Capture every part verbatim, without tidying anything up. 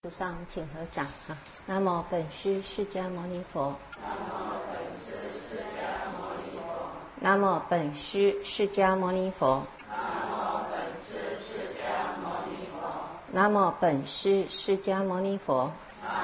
菩萨，请合掌啊！南无本师释迦牟尼佛。南无本师释迦牟尼佛。南无本师释迦牟尼佛。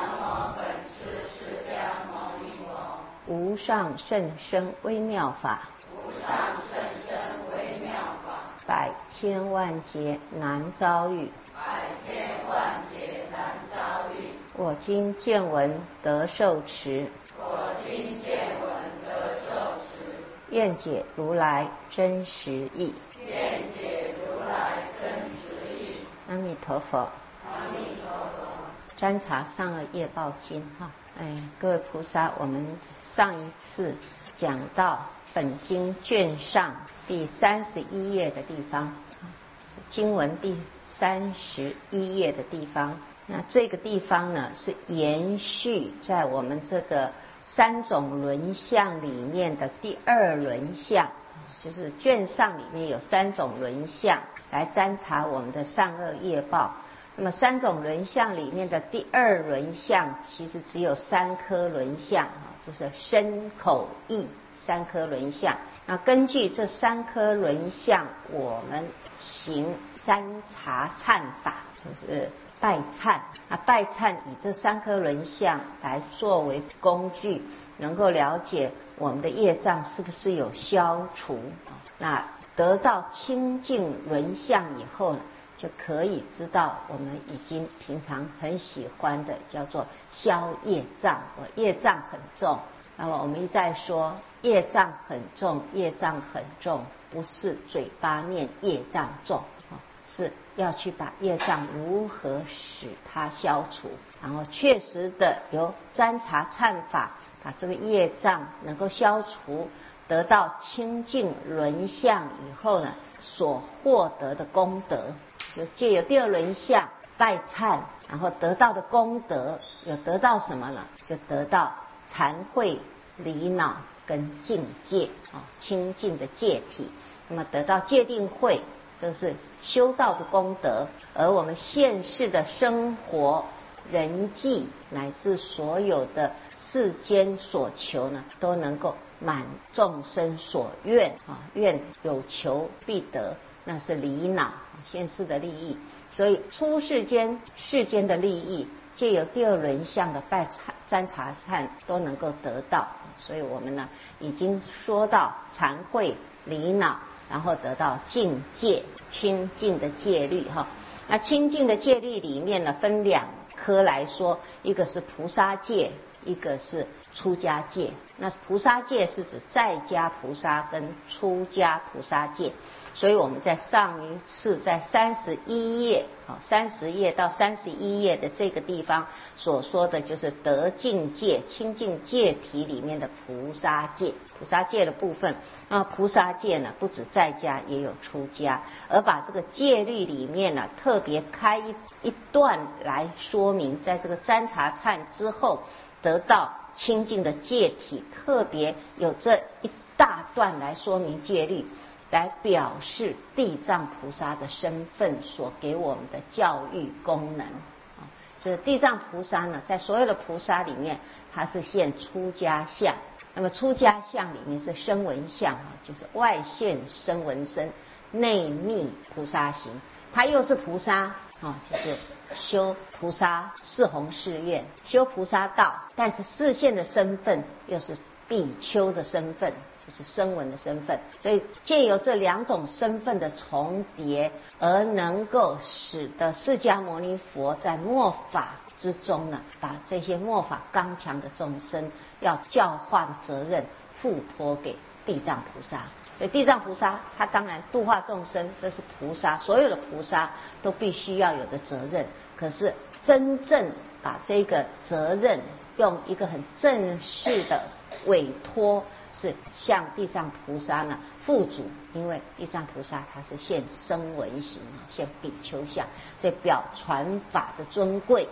无上甚深微妙法。无上甚深微妙法。百千万劫难遭遇。百千万劫难遭遇。我今见闻得受持。我今见闻得受持。愿解如来真实义。愿解如来真实义。阿弥陀佛。阿弥陀佛。瞻察上恶业报经哈，哎，各位菩萨，我们上一次讲到本经卷上第三十一页的地方，经文第三十一页的地方。那这个地方呢，是延续在我们这个三种轮相里面的第二轮相，就是卷上里面有三种轮相来瞻察我们的善恶业报。那么三种轮相里面的第二轮相，其实只有三颗轮相，就是身口意三颗轮相。那根据这三颗轮相，我们行瞻察忏法，就是拜忏啊，拜忏以这三颗轮相来作为工具，能够了解我们的业障是不是有消除。那得到清净轮相以后呢，就可以知道我们已经平常很喜欢的叫做消业障。我业障很重，那么我们一再说业障很重，业障很重，不是嘴巴念业障重，是要去把业障如何使它消除，然后确实的由瞻察忏法把这个业障能够消除，得到清净轮相以后呢，所获得的功德，就借由第二轮相拜忏，然后得到的功德有得到什么呢？就得到禅慧、离恼跟境界啊，清净的戒体。那么得到戒定慧，这是修道的功德。而我们现世的生活、人际乃至所有的世间所求呢，都能够满众生所愿啊，愿有求必得，那是离恼现世的利益。所以出世间世间的利益，借由第二轮相的拜忏瞻察忏都能够得到。所以我们呢已经说到禅慧、离恼，然后得到境界，清净的戒律哈。那清净的戒律里面呢，分两科来说，一个是菩萨戒，一个是出家戒。那菩萨戒是指在家菩萨跟出家菩萨戒。所以我们在上一次在三十一页啊，三十页到三十一页的这个地方所说的就是得境界、清净戒体里面的菩萨戒。菩萨戒的部分，那菩萨戒呢，不止在家也有出家，而把这个戒律里面呢，特别开一一段来说明，在这个瞻察忏之后得到清净的戒体，特别有这一大段来说明戒律，来表示地藏菩萨的身份所给我们的教育功能。所以地藏菩萨呢，在所有的菩萨里面，它是现出家相。那么出家相里面是声闻相，就是外现声闻身，内密菩萨行。它又是菩萨，就是修菩萨四弘誓愿，修菩萨道，但是示现的身份又是比丘的身份，就是声闻的身份。所以借由这两种身份的重叠，而能够使得释迦牟尼佛在末法之中呢，把这些末法刚强的众生要教化的责任付托给地藏菩萨。所以地藏菩萨他当然度化众生，这是菩萨所有的菩萨都必须要有的责任。可是真正把这个责任用一个很正式的委托，是向地藏菩萨呢付嘱，因为地藏菩萨他是现声闻行，现比丘相，所以表传法的尊贵，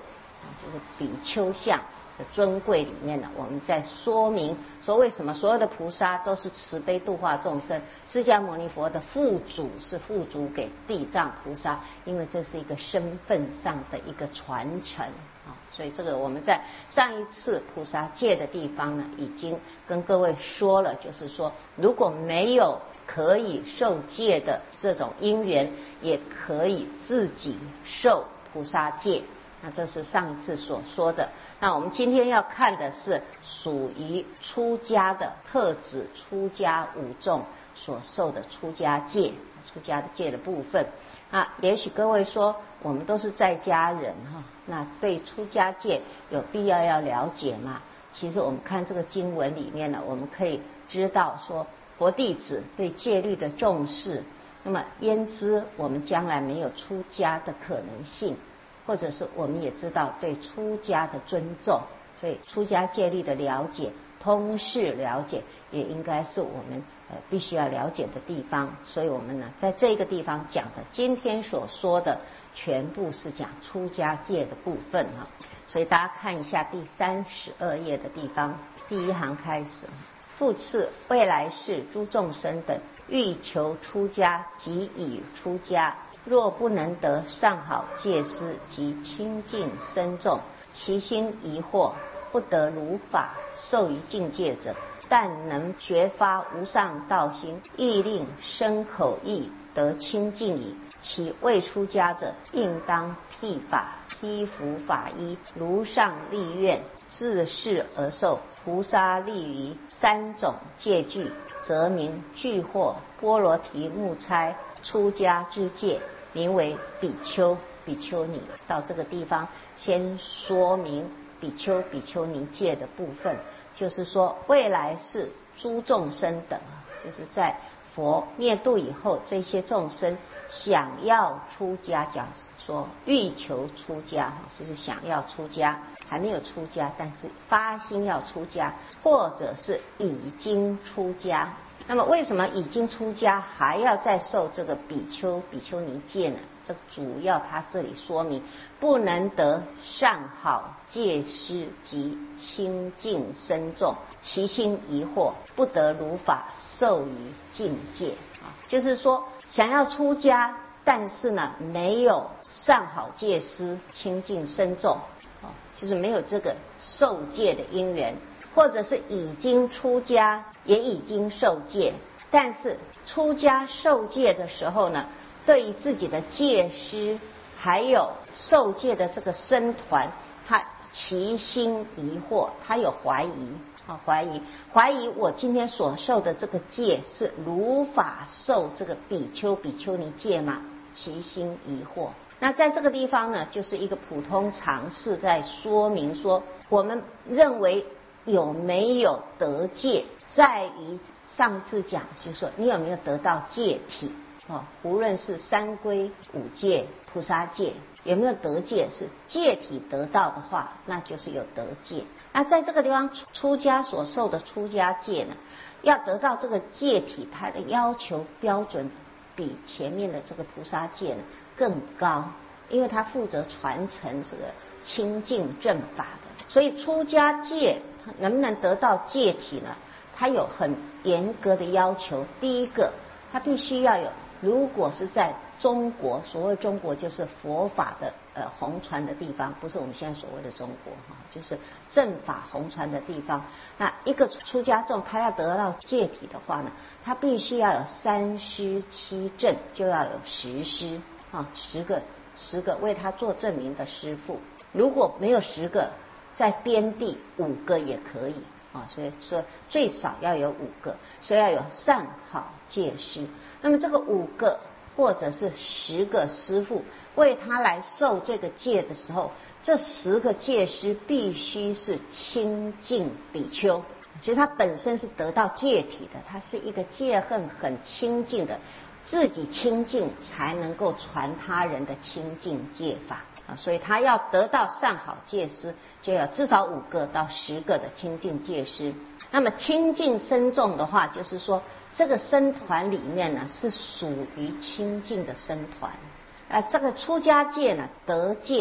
就是比丘相的尊贵里面呢，我们在说明说为什么所有的菩萨都是慈悲度化众生，释迦牟尼佛的父祖是父祖给地藏菩萨，因为这是一个身份上的一个传承啊，所以这个我们在上一次菩萨戒的地方呢，已经跟各位说了，就是说如果没有可以受戒的这种因缘，也可以自己受菩萨戒。那这是上一次所说的。那我们今天要看的是属于出家的特指出家五众所受的出家戒，出家的戒的部分。啊，也许各位说我们都是在家人哈，那对出家戒有必要要了解吗？其实我们看这个经文里面呢，我们可以知道说佛弟子对戒律的重视，那么焉知我们将来没有出家的可能性？或者是我们也知道对出家的尊重，所以出家戒律的了解、通释了解，也应该是我们呃必须要了解的地方。所以我们呢，在这个地方讲的，今天所说的全部是讲出家戒的部分哈。所以大家看一下第三十二页的地方，第一行开始。复次，未来世诸众生等欲求出家及已出家，若不能得上好戒师及清净深重，其心疑惑，不得如法受于境界者，但能觉发无上道心，亦令身口意得清净矣。其未出家者，应当剃发，披服法衣，如上立愿，自是而受菩萨立于三种戒具，则名具惑波罗提木差出家之戒，名为比丘比丘尼。到这个地方先说明比丘比丘尼戒的部分，就是说未来是诸众生等，就是在佛灭度以后，这些众生想要出家，讲说欲求出家，就是想要出家，还没有出家，但是发心要出家，或者是已经出家。那么为什么已经出家还要再受这个比丘比丘尼戒呢？这主要他这里说明不能得上好戒师及清净深重，其心疑惑，不得如法受于境界啊，就是说想要出家，但是呢没有上好戒师清净深重啊，就是没有这个受戒的因缘，或者是已经出家也已经受戒，但是出家受戒的时候呢，对于自己的戒师还有受戒的这个僧团，他其心疑惑，他有怀疑啊，怀疑怀疑我今天所受的这个戒是如法受这个比丘比丘尼戒吗？其心疑惑。那在这个地方呢，就是一个普通常识在说明说，我们认为有没有得戒，在于上次讲就是说你有没有得到戒体哦，无论是三皈五戒菩萨戒有没有得戒，是戒体得到的话，那就是有得戒。那在这个地方出家所受的出家戒呢，要得到这个戒体，它的要求标准比前面的这个菩萨戒呢更高，因为它负责传承这个清净正法的，所以出家戒能不能得到戒体呢？它有很严格的要求。第一个，它必须要有，如果是在中国，所谓中国就是佛法的呃弘传的地方，不是我们现在所谓的中国哈，就是正法弘传的地方。那一个出家众他要得到戒体的话呢，他必须要有三师七证，就要有十师啊，十个十个为他做证明的师父。如果没有十个，在边地五个也可以啊，所以说最少要有五个，所以要有上好戒师。那么这个五个或者是十个师父为他来受这个戒的时候，这十个戒师必须是清净比丘，其实他本身是得到戒体的，他是一个戒恨很清净的，自己清净才能够传他人的清净戒法啊，所以他要得到上好戒师，就要至少五个到十个的清净戒师。那么清净僧众的话，就是说这个僧团里面呢是属于清净的僧团啊。这个出家戒呢，得戒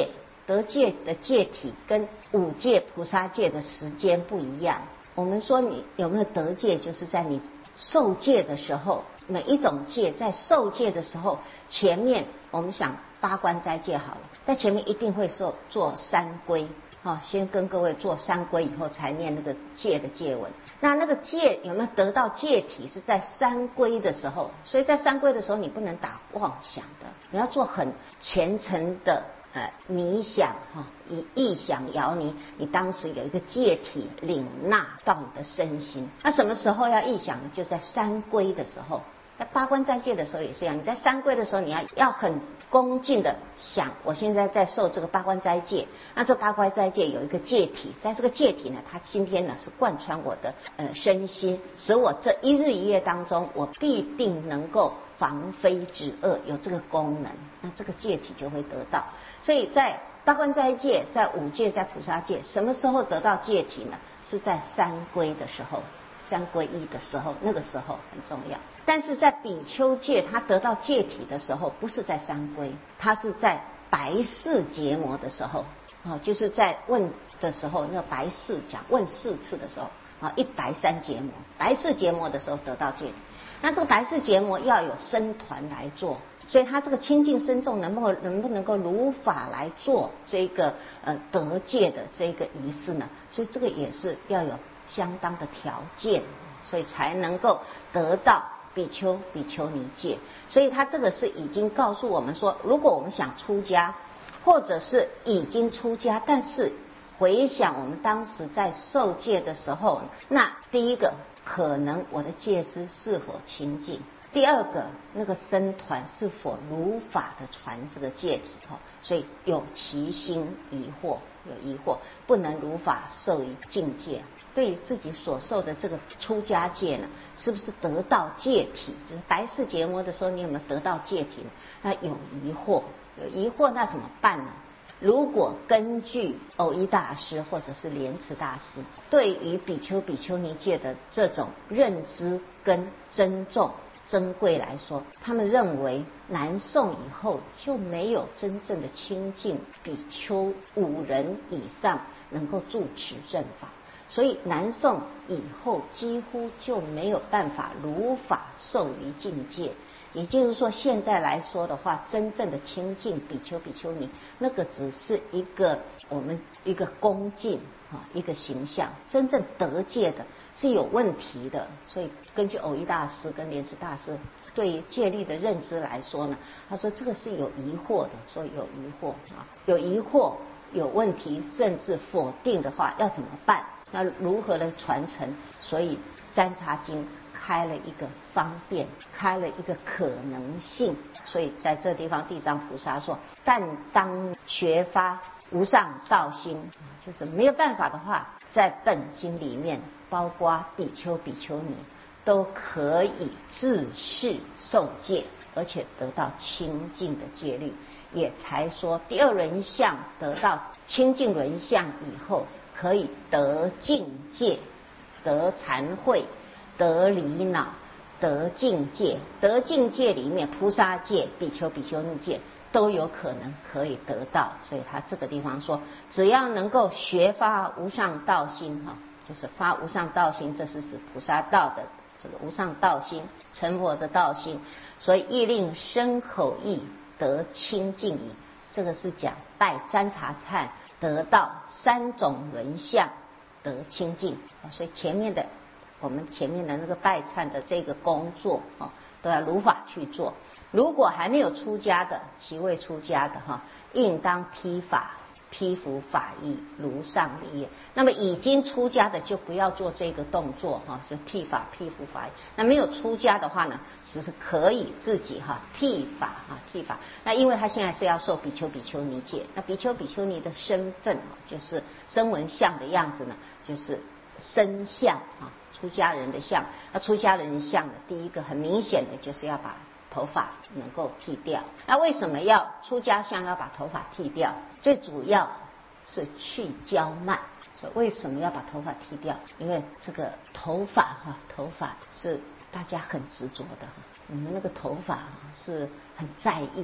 得戒的戒体跟五戒菩萨戒的时间不一样。我们说你有没有得戒，就是在你受戒的时候，每一种戒在受戒的时候，前面我们想八关斋戒好了，在前面一定会说做三归。好，先跟各位做三归以后才念那个戒的戒文。那那个戒有没有得到戒体，是在三归的时候。所以在三归的时候你不能打妄想的，你要做很虔诚的呃冥想哈，以意想摇你，你当时有一个戒体领纳到你的身心。那什么时候要意想呢？就在三归的时候。在八关斋戒的时候也是一样，你在三归的时候，你要要很恭敬的想，我现在在受这个八关斋戒，那这八关斋戒有一个戒体，在这个戒体呢，它今天呢是贯穿我的呃身心，使我这一日一夜当中，我必定能够防非止恶，有这个功能，那这个戒体就会得到。所以在八关斋戒、在五戒、在菩萨戒，什么时候得到戒体呢？是在三归的时候。三归一的时候，那个时候很重要。但是在比丘戒，他得到戒体的时候，不是在三归，他是在白事结魔的时候，啊，就是在问的时候，那个白事讲问四次的时候，啊，一白三结魔，白事结魔的时候得到戒体。那这个白事结魔要有僧团来做，所以他这个清净僧众能不能能不能够如法来做这个呃得戒的这个仪式呢？所以这个也是要有相当的条件，所以才能够得到比丘比丘尼戒。所以他这个是已经告诉我们说，如果我们想出家，或者是已经出家，但是回想我们当时在受戒的时候，那第一个可能我的戒师是否清净，第二个那个僧团是否如法的传这个戒体，所以有其心疑惑，有疑惑，不能如法受于境界。对于自己所受的这个出家戒呢，是不是得到戒体？就是白事结魔的时候，你有没有得到戒体呢？那有疑惑，有疑惑，那怎么办呢？如果根据藕益大师或者是莲池大师对于比丘比丘尼戒的这种认知跟尊重珍贵来说，他们认为南宋以后就没有真正的清净比丘五人以上能够住持正法，所以南宋以后几乎就没有办法如法受于境界。也就是说，现在来说的话，真正的清净比丘比丘尼，那个只是一个我们一个恭敬啊，一个形象。真正得戒的是有问题的。所以根据藕益大师跟莲池大师对于戒律的认知来说呢，他说这个是有疑惑的，所以有疑惑啊，有疑惑有问题，甚至否定的话，要怎么办？那如何的传承？所以占察经开了一个方便，开了一个可能性。所以在这地方地藏菩萨说，但当学发无上道心，就是没有办法的话，在本经里面包括比丘比丘尼都可以自誓受戒，而且得到清净的戒律。也才说第二轮相得到清净轮相以后，可以得境界，得禅慧，得离恼，得境界。得境界里面菩萨戒、比丘比丘尼戒都有可能可以得到。所以他这个地方说，只要能够学发无上道心，就是发无上道心，这是指菩萨道的这个无上道心，成佛的道心。所以亦令身口意得清净矣。这个是讲拜占察忏得到三种轮相得清净。所以前面的我们前面的那个拜忏的这个工作啊，都要如法去做。如果还没有出家的，其未出家的哈，应当披法披服法衣，如上立业。那么已经出家的就不要做这个动作哈，就剃法披服法衣。那没有出家的话呢，其实可以自己哈剃法哈剃法。那因为他现在是要受比丘比丘尼戒，那比丘比丘尼的身份就是声闻相的样子呢，就是身相啊，出家人的相。那出家人相的第一个很明显的就是要把头发能够剃掉。那为什么要出家相要把头发剃掉？最主要是去骄慢。所以为什么要把头发剃掉？因为这个头发哈，头发是大家很执着的，我们那个头发是很在意的。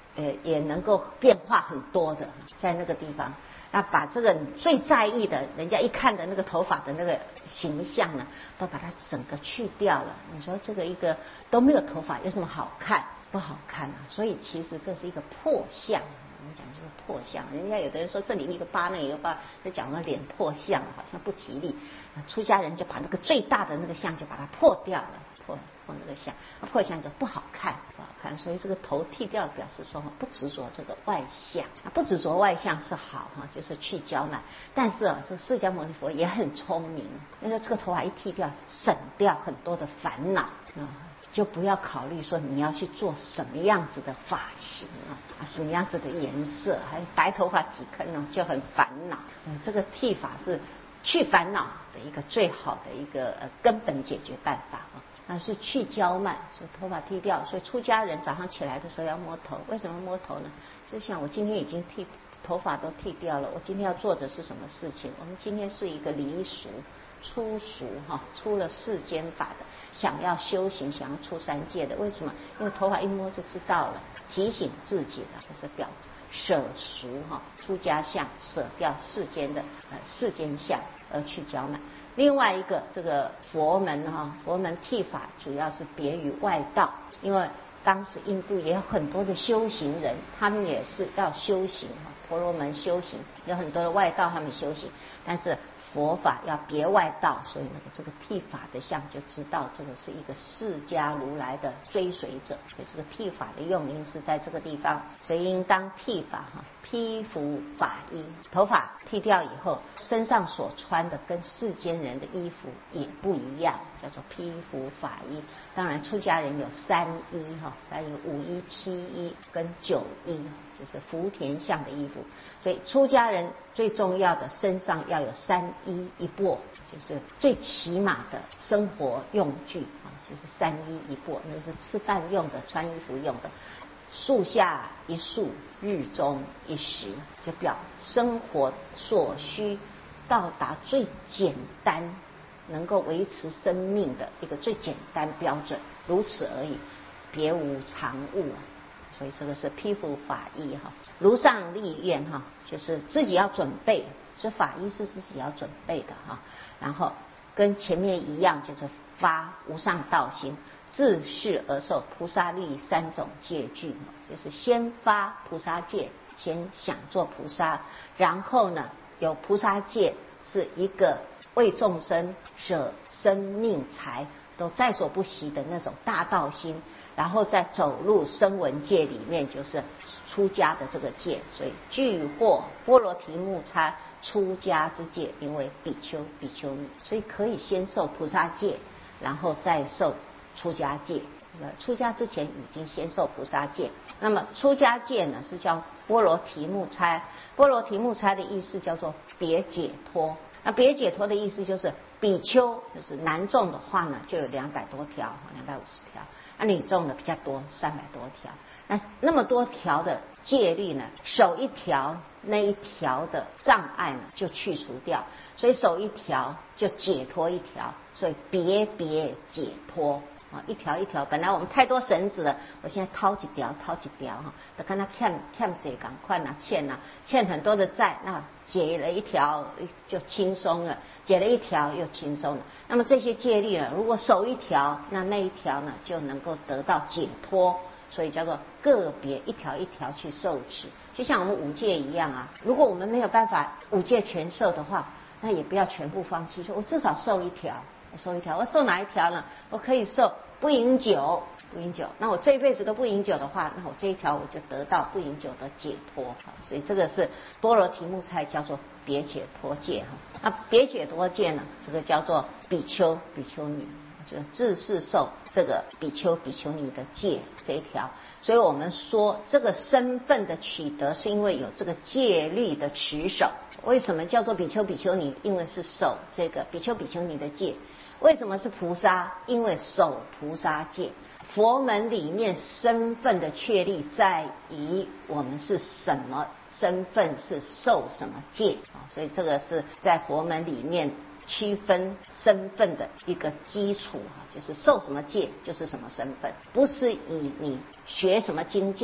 呃也能够变化很多的，在那个地方。那把这个最在意的人家一看的那个头发的那个形象呢，都把它整个去掉了。你说这个一个都没有头发有什么好看？不好看啊！所以其实这是一个破相，我们讲就是破相。人家有的人说这里一个疤，那一个疤，就讲到脸破相，好像不吉利。出家人就把那个最大的那个相就把它破掉了，破破那个相，破相就不好看，不好看。所以这个头剃掉，表示说不执着这个外相，不执着外相是好哈，就是去骄慢。但是啊，这释迦牟尼佛也很聪明，因为这个头发一剃掉，省掉很多的烦恼啊。就不要考虑说你要去做什么样子的发型啊，什么样子的颜色，还白头发几根呢，就很烦恼。呃，这个剃发是去烦恼的一个最好的一个呃根本解决办法啊。那是去骄慢，所以头发剃掉。所以出家人早上起来的时候要摸头，为什么摸头呢？就像我今天已经剃头发都剃掉了，我今天要做的是什么事情？我们今天是一个离俗。出俗哈，出了世间法的，想要修行，想要出三界的，为什么？因为头发一摸就知道了，提醒自己了，就是表舍俗哈，出家相，舍掉世间的呃世间相，而去骄慢。另外一个，这个佛门哈，佛门剃发主要是别于外道，因为当时印度也有很多的修行人，他们也是要修行哈，婆罗门修行，有很多的外道他们修行，但是佛法要别外道，所以那个这个剃发的相就知道这个是一个释迦如来的追随者，所以这个剃发的用意是在这个地方，所以应当剃发哈，披服法衣，头发剃掉以后，身上所穿的跟世间人的衣服也不一样，叫做披服法衣。当然出家人有三衣哈，三衣五衣、七衣跟九衣，就是福田相的衣服。所以出家人最重要的身上要有三衣一钵，就是最起码的生活用具啊，就是三衣一钵，那是吃饭用的，穿衣服用的。树下一树，日中一时，就表生活所需到达最简单能够维持生命的一个最简单标准，如此而已，别无常物啊。所以这个是披服法衣哈，如上立愿哈，就是自己要准备，所以法衣是自己要准备的哈。然后跟前面一样，就是发无上道心，自是而受菩萨力三种戒具，就是先发菩萨戒，先想做菩萨，然后呢有菩萨戒是一个为众生舍生命财都在所不惜的那种大道心，然后再走入声闻界里面，就是出家的这个戒，所以具获波罗提木叉出家之戒，名为比丘比丘尼，所以可以先受菩萨戒，然后再受出家戒。出家之前已经先受菩萨戒，那么出家戒呢是叫波罗提木叉，波罗提木叉的意思叫做别解脱。那别解脱的意思就是比丘，就是男众的话呢就有两百多条，两百五十条，那女众的比较多，三百多条。那那么多条的戒律呢，守一条，那一条的障碍呢就去除掉，所以守一条就解脱一条，所以别别解脱啊，一条一条，本来我们太多绳子了，我现在掏几条，掏几条哈，就看他欠欠这赶快拿欠呐，欠很多的债，那解了一条就轻松了，解了一条又轻松了。那么这些戒律呢，如果守一条，那那一条呢就能够得到解脱，所以叫做个别一条一条去受持，就像我们五戒一样啊。如果我们没有办法五戒全受的话，那也不要全部放弃，说我至少受一条。我受一条，我受哪一条呢？我可以受不饮酒，不饮酒。那我这一辈子都不饮酒的话，那我这一条我就得到不饮酒的解脱。所以这个是波罗提木叉叫做别解脱戒哈。那别解脱戒呢，这个叫做比丘比丘尼，就自是受这个比丘比丘尼的戒这一条。所以我们说这个身份的取得，是因为有这个戒律的持守。为什么叫做比丘比丘尼？因为是守这个比丘比丘尼的戒。为什么是菩萨？因为守菩萨戒。佛门里面身份的确立在于我们是什么身份，是受什么戒啊，所以这个是在佛门里面区分身份的一个基础啊，就是受什么戒就是什么身份，不是以你学什么经教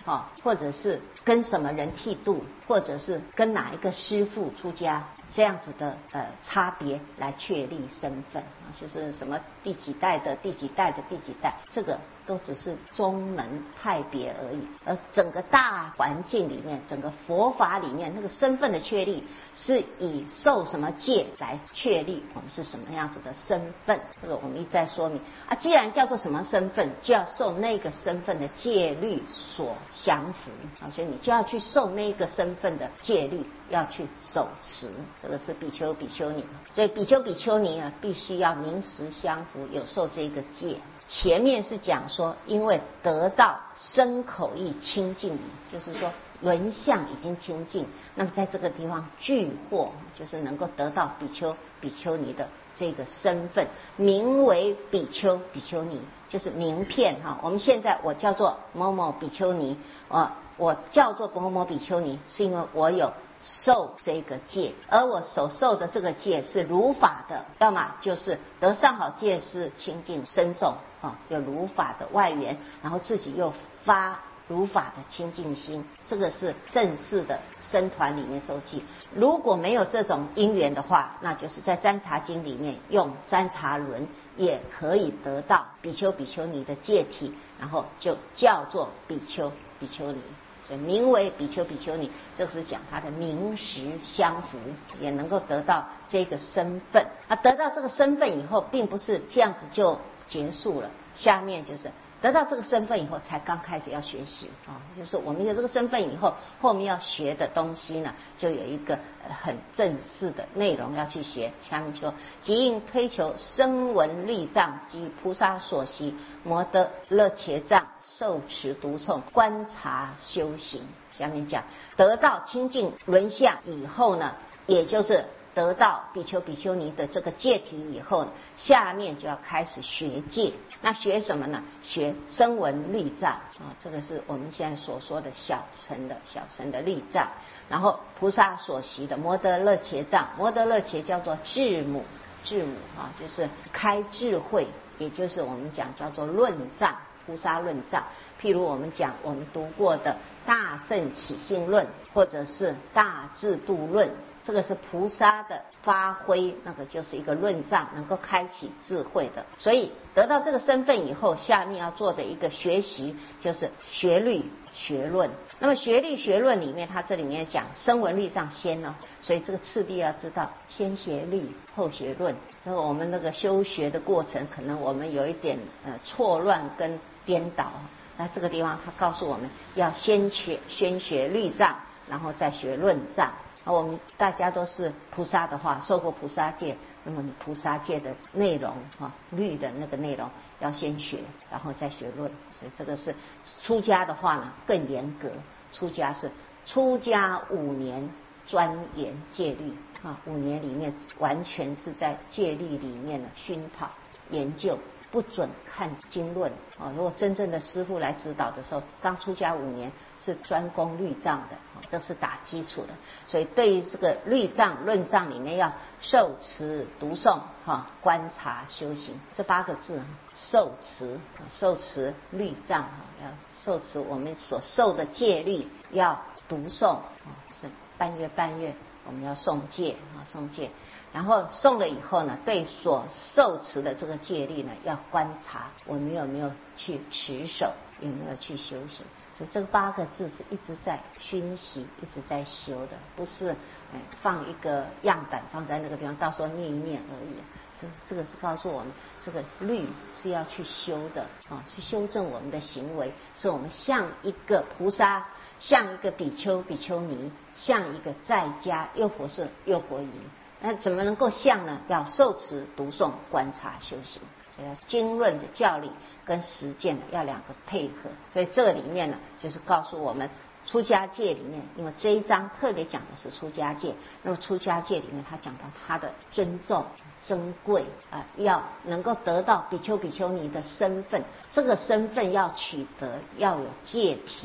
哦，或者是跟什么人剃度，或者是跟哪一个师父出家，这样子的呃差别来确立身份啊，就是什么第几代的第几代的第几代，这个都只是宗门派别而已。而整个大环境里面，整个佛法里面，那个身份的确立是以受什么戒来确立我们是什么样子的身份。这个我们一再说明啊，既然叫做什么身份，就要受那个身份的戒律所降服啊，所以你就要去受那个身份的戒律，要去守持。这个是比丘比丘尼，所以比丘比丘尼呢，必须要名实相符，有受这个戒。前面是讲说，因为得到身口意清净，就是说轮相已经清净，那么在这个地方具获，就是能够得到比丘比丘尼的这个身份，名为比丘比丘尼，就是名片哈。我们现在我叫做某某比丘尼，啊，我叫做某某比丘尼，是因为我有受这个戒，而我所受的这个戒是如法的，要么就是得上好戒是清净深重啊，有如法的外缘，然后自己又发如法的清净心，这个是正式的僧团里面受记。如果没有这种因缘的话，那就是在占察经里面用占察轮也可以得到比丘比丘尼的戒体，然后就叫做比丘比丘尼，所以名为比丘比丘尼，这是讲他的名实相符，也能够得到这个身份。那得到这个身份以后，并不是这样子就结束了，下面就是得到这个身份以后，才刚开始要学习啊，就是我们有这个身份以后，后面要学的东西呢，就有一个很正式的内容要去学。下面说，即应推求声闻律藏及菩萨所习摩德勒伽藏，受持读诵观察修行。下面讲得到清净轮相以后呢，也就是得到比丘比丘尼的这个戒体以后，下面就要开始学戒。那学什么呢？学声闻律藏啊，这个是我们现在所说的小乘的小乘的律藏。然后菩萨所习的摩德勒伽藏，摩德勒伽叫做智母，智母啊，就是开智慧，也就是我们讲叫做论藏，菩萨论藏。譬如我们讲我们读过的大圣起信论，或者是大智度论，这个是菩萨的发挥，那个就是一个论藏，能够开启智慧的。所以得到这个身份以后，下面要做的一个学习就是学律学论。那么学律学论里面，它这里面讲声闻律藏先哦，所以这个次第要知道，先学律后学论。那我们那个修学的过程，可能我们有一点呃错乱跟颠倒。那这个地方他告诉我们要先学先学律藏，然后再学论藏。我们大家都是菩萨的话，受过菩萨戒，那么你菩萨戒的内容啊，律的那个内容要先学，然后再学论。所以这个是出家的话呢更严格，出家是出家五年专研戒律啊，五年里面完全是在戒律里面呢熏陶研究。不准看经论啊！如果真正的师父来指导的时候，刚出家五年是专攻律藏的，这是打基础的。所以对于这个律藏、论藏里面要受持、读诵、哈、观察、修行这八个字，受持、受持律藏哈，要受持我们所受的戒律，要读诵啊，是半月半月。我们要诵戒啊，诵戒，然后诵了以后呢，对所受持的这个戒律呢，要观察我们有没有去持守，有没有去修行。所以这八个字是一直在熏习，一直在修的，不是嗯放一个样板放在那个地方，到时候念一念而已。这这个是告诉我们，这个律是要去修的啊，去修正我们的行为，是我们像一个菩萨，像一个比丘比丘尼，像一个在家又或是又或夷。那怎么能够像呢？要受持、读诵、观察、修行。所以要经论的教理跟实践要两个配合。所以这个里面呢，就是告诉我们出家戒里面，因为这一章特别讲的是出家戒，那么出家戒里面他讲到他的尊重、珍贵啊、呃，要能够得到比丘比丘尼的身份，这个身份要取得要有戒体。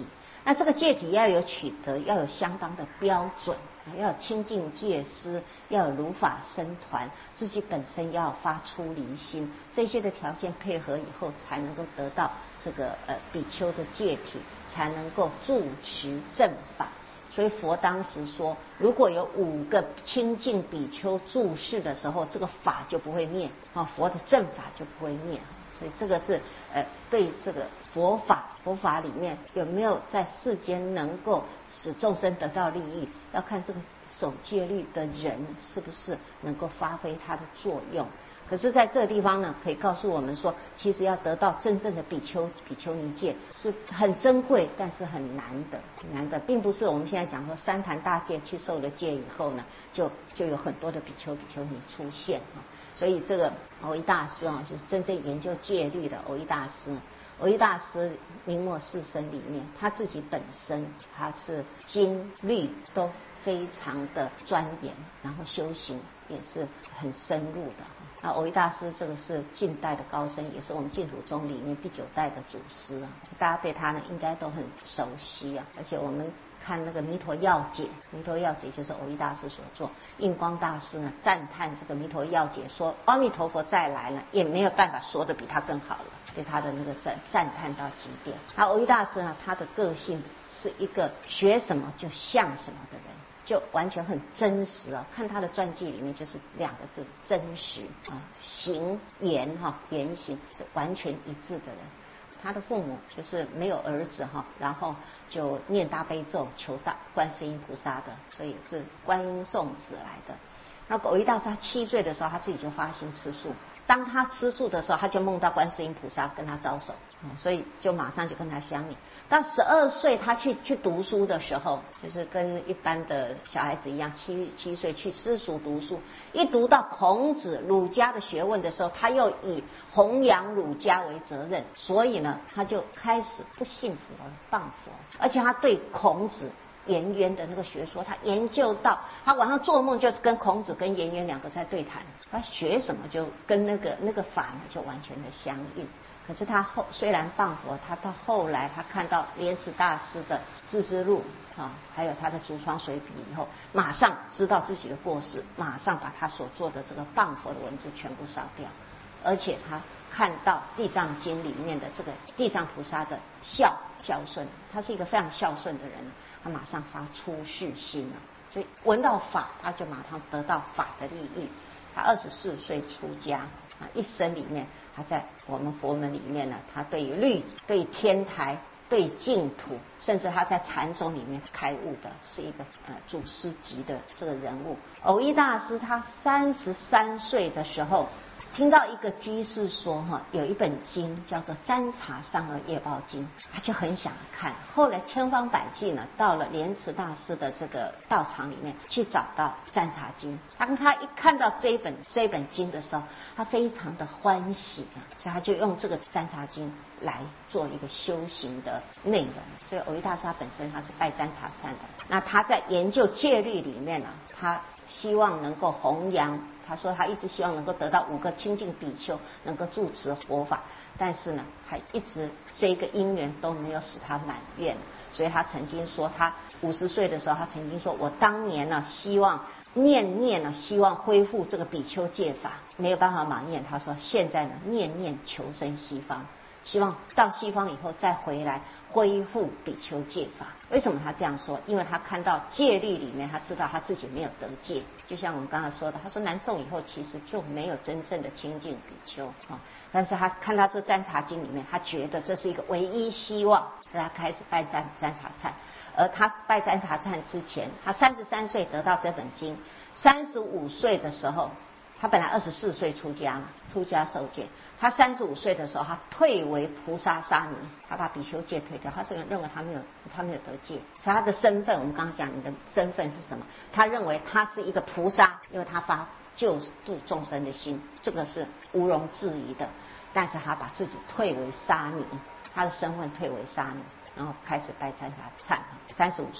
那这个戒体要有取得，要有相当的标准，要有清净戒师，要有如法僧团，自己本身要发出离心，这些的条件配合以后，才能够得到这个呃比丘的戒体，才能够住持正法。所以佛当时说，如果有五个清净比丘住世的时候，这个法就不会灭啊，佛的正法就不会灭。所以这个是呃对这个佛法佛法里面有没有在世间能够使众生得到利益，要看这个守戒律的人是不是能够发挥它的作用。可是在这个地方呢，可以告诉我们说，其实要得到真正的比丘比丘尼戒是很珍贵，但是很难的，很难的，并不是我们现在讲说三坛大戒去受了戒以后呢，就就有很多的比丘比丘尼出现啊。所以这个藕益大师啊，就是真正研究戒律的藕益大师。藕益大师明末四僧里面，他自己本身他是经律都非常的钻研，然后修行也是很深入的。那藕益大师这个是近代的高僧，也是我们净土宗里面第九代的祖师啊，大家对他呢应该都很熟悉啊。而且我们看那个弥陀要解，弥陀要解就是藕益大师所做。印光大师呢赞叹这个弥陀要解，说阿弥陀佛再来了，也没有办法说的比他更好了，对他的那个赞赞叹到极点。那藕益大师呢，他的个性是一个学什么就像什么的人，就完全很真实啊！看他的传记里面就是两个字：真实啊，行言哈言行是完全一致的人。他的父母就是没有儿子哈，然后就念大悲咒求大观世音菩萨的，所以是观音送子来的。那藕益大师他七岁的时候，他自己就发心吃素。当他吃素的时候，他就梦到观世音菩萨跟他招手，所以就马上就跟他相应。到十二岁，他去去读书的时候，就是跟一般的小孩子一样，七七岁去私塾读书。一读到孔子、儒家的学问的时候，他又以弘扬儒家为责任，所以呢，他就开始不信佛了，谤佛，而且他对孔子颜渊的那个学说，他研究到他晚上做梦就跟孔子跟颜渊两个在对谈，他学什么就跟那个那个法呢就完全的相应。可是他后虽然谤佛，他到后来他看到莲池大师的自知录啊，还有他的竹窗随笔以后，马上知道自己的过失，马上把他所做的这个谤佛的文字全部烧掉。而且他看到地藏经里面的这个地藏菩萨的孝孝顺，他是一个非常孝顺的人，他马上发出世心了，所以闻到法他就马上得到法的利益。他二十四岁出家啊，一生里面他在我们佛门里面呢，他对律、对天台、对净土，甚至他在禅宗里面开悟的，是一个呃祖师级的这个人物。藕益大师他三十三岁的时候，听到一个居士说哈，有一本经叫做《占察上恶业报经》，他就很想看。后来千方百计呢，到了莲池大师的这个道场里面去找到《占察经》。当他一看到这一本这一本经的时候，他非常的欢喜啊，所以他就用这个《占察经》来做一个修行的内容。所以藕益大师他本身他是拜占察忏的，那他在研究戒律里面呢，他希望能够弘扬。他说他一直希望能够得到五个清净比丘能够住持佛法，但是呢还一直这个因缘都没有使他满愿，所以他曾经说，他五十岁的时候他曾经说，我当年呢希望念念呢希望恢复这个比丘戒法，没有办法满愿。他说现在呢念念求生西方，希望到西方以后再回来恢复比丘戒法。为什么他这样说？因为他看到戒律里面，他知道他自己没有得戒。就像我们刚才说的，他说南宋以后其实就没有真正的清净比丘啊，但是他看到这个占察经里面，他觉得这是一个唯一希望，所以他开始拜占占察忏。而他拜占察忏之前，他三十三岁得到这本经，三十五岁的时候。他本来二十四岁出家嘛，出家受戒。他三十五岁的时候，他退为菩萨沙弥，他把比丘戒退掉。他是认为他没有他没有得戒，所以他的身份，我们刚刚讲你的身份是什么？他认为他是一个菩萨，因为他发救度众生的心，这个是毋容置疑的。但是他把自己退为沙弥，他的身份退为沙弥，然后开始拜占察忏。三十五岁。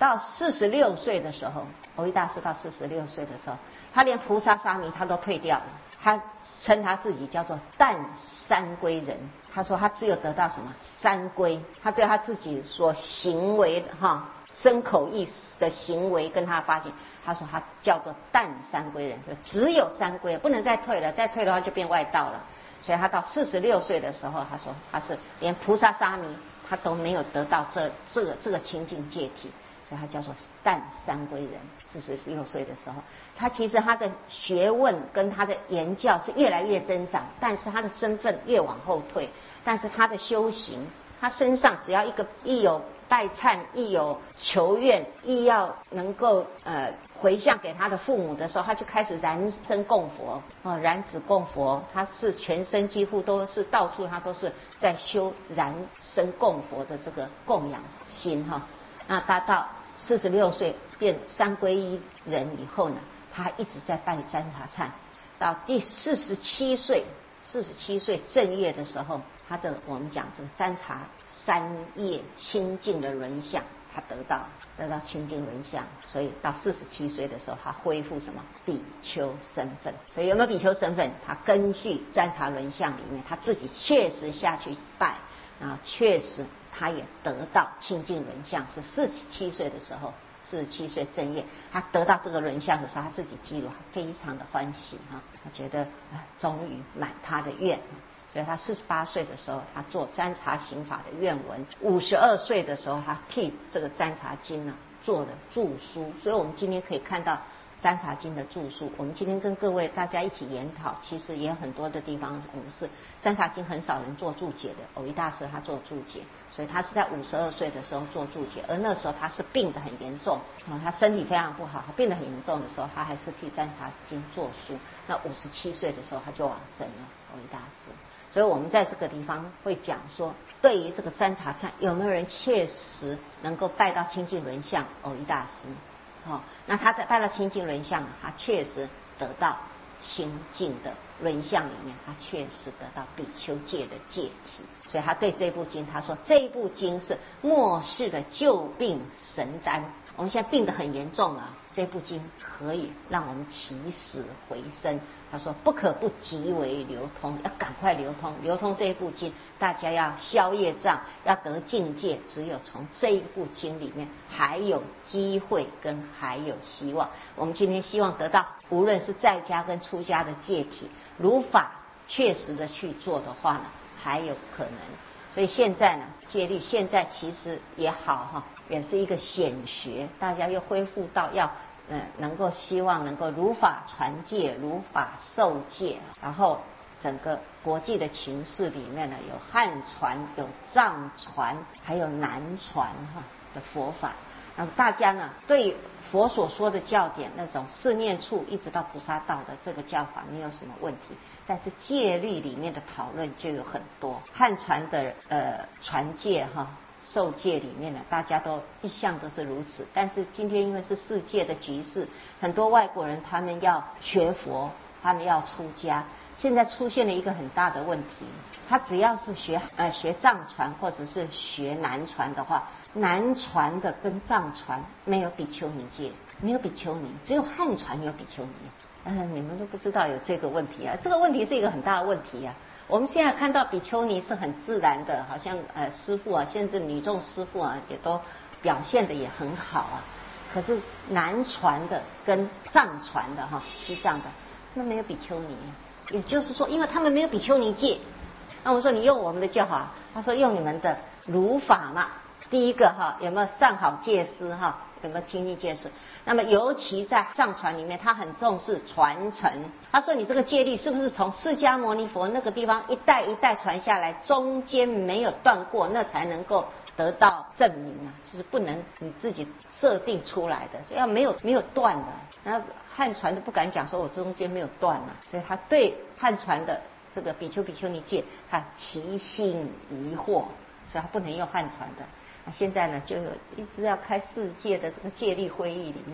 到四十六岁的时候，蕅益大师到四十六岁的时候，他连菩萨沙弥他都退掉了，他称他自己叫做但三归人。他说他只有得到什么三归，他对他自己所行为的哈身口意的行为跟他发现，他说他叫做但三归人，就只有三归，不能再退了，再退的话就变外道了。所以他到四十六岁的时候，他说他是连菩萨沙弥他都没有得到这这个这个清净戒体，所以他叫做但三归人。四十六岁的时候，他其实他的学问跟他的言教是越来越增长，但是他的身份越往后退，但是他的修行，他身上只要一个一有拜忏，一有求愿，一要能够呃回向给他的父母的时候，他就开始燃身供佛哦，燃指供佛，他是全身几乎都是到处他都是在修燃身供佛的这个供养心哈。那他到四十六岁变三皈依人以后呢，他一直在拜占茶忏，到第四十七岁。四十七岁正月的时候，他的我们讲这个占茶三业清净的轮相，他得到得到清净轮相，所以到四十七岁的时候，他恢复什么比丘身份。所以有没有比丘身份？他根据占茶轮相里面，他自己确实下去拜，然后确实他也得到清净轮相，是四十七岁的时候。四十七岁正月，他得到这个轮相的时候，他自己记录，他非常的欢喜哈，他觉得啊，终于满他的愿。所以他四十八岁的时候，他做占茶行法的愿文；五十二岁的时候，他替这个占茶经呢做了注疏。所以我们今天可以看到占茶经的注疏。我们今天跟各位大家一起研讨，其实也有很多的地方，我们是占茶经很少人做注解的，蕅益大师他做注解。所以他是在五十二岁的时候做注解，而那时候他是病得很严重啊，他身体非常不好，他病得很严重的时候，他还是替占茶经做书。那五十七岁的时候他就往生了，蕅益大师。所以我们在这个地方会讲说，对于这个占茶忏，有没有人确实能够拜到清净轮相？蕅益大师，哦，那他的拜到清净轮相，他确实得到清净的轮相里面，他确实得到比丘戒的戒体。所以他对这部经，他说这部经是末世的救病神丹。我们现在病得很严重了，这部经可以让我们起死回生。他说不可不即为流通，要赶快流通，流通这一部经，大家要消业障，要得境界，只有从这一部经里面还有机会跟还有希望。我们今天希望得到无论是在家跟出家的戒体，如法确实的去做的话呢，还有可能。所以现在呢，戒律现在其实也好哈，也是一个显学，大家又恢复到要嗯能够希望能够如法传戒，如法受戒，然后整个国际的情势里面呢，有汉传，有藏传，还有南传哈的佛法。那么大家呢，对佛所说的教典那种四念处一直到菩萨道的这个教法没有什么问题，但是戒律里面的讨论就有很多。汉传的呃传戒哈受戒里面呢，大家都一向都是如此，但是今天因为是世界的局势，很多外国人他们要学佛，他们要出家，现在出现了一个很大的问题，他只要是学呃学藏传或者是学南传的话，南传的跟藏传没有比丘尼戒，没有比丘尼，只有汉传有比丘尼。呃，你们都不知道有这个问题啊，这个问题是一个很大的问题啊。我们现在看到比丘尼是很自然的，好像呃师父啊，甚至女众师父啊，也都表现的也很好啊。可是南传的跟藏传的哈，西藏的那没有比丘尼，也就是说，因为他们没有比丘尼戒。那我说你用我们的就好，他说用你们的如法嘛。第一个哈，有没有上好戒师哈？有没有清净戒师？那么尤其在藏传里面，他很重视传承。他说你这个戒律是不是从释迦牟尼佛那个地方一代一代传下来，中间没有断过，那才能够得到证明啊，就是不能你自己设定出来的，要没有没有断的。然后汉传都不敢讲说我中间没有断啊，所以他对汉传的这个比丘比丘尼戒，他其心疑惑，所以他不能用汉传的。那现在呢，就有一直要开世界的这个戒律会议里面，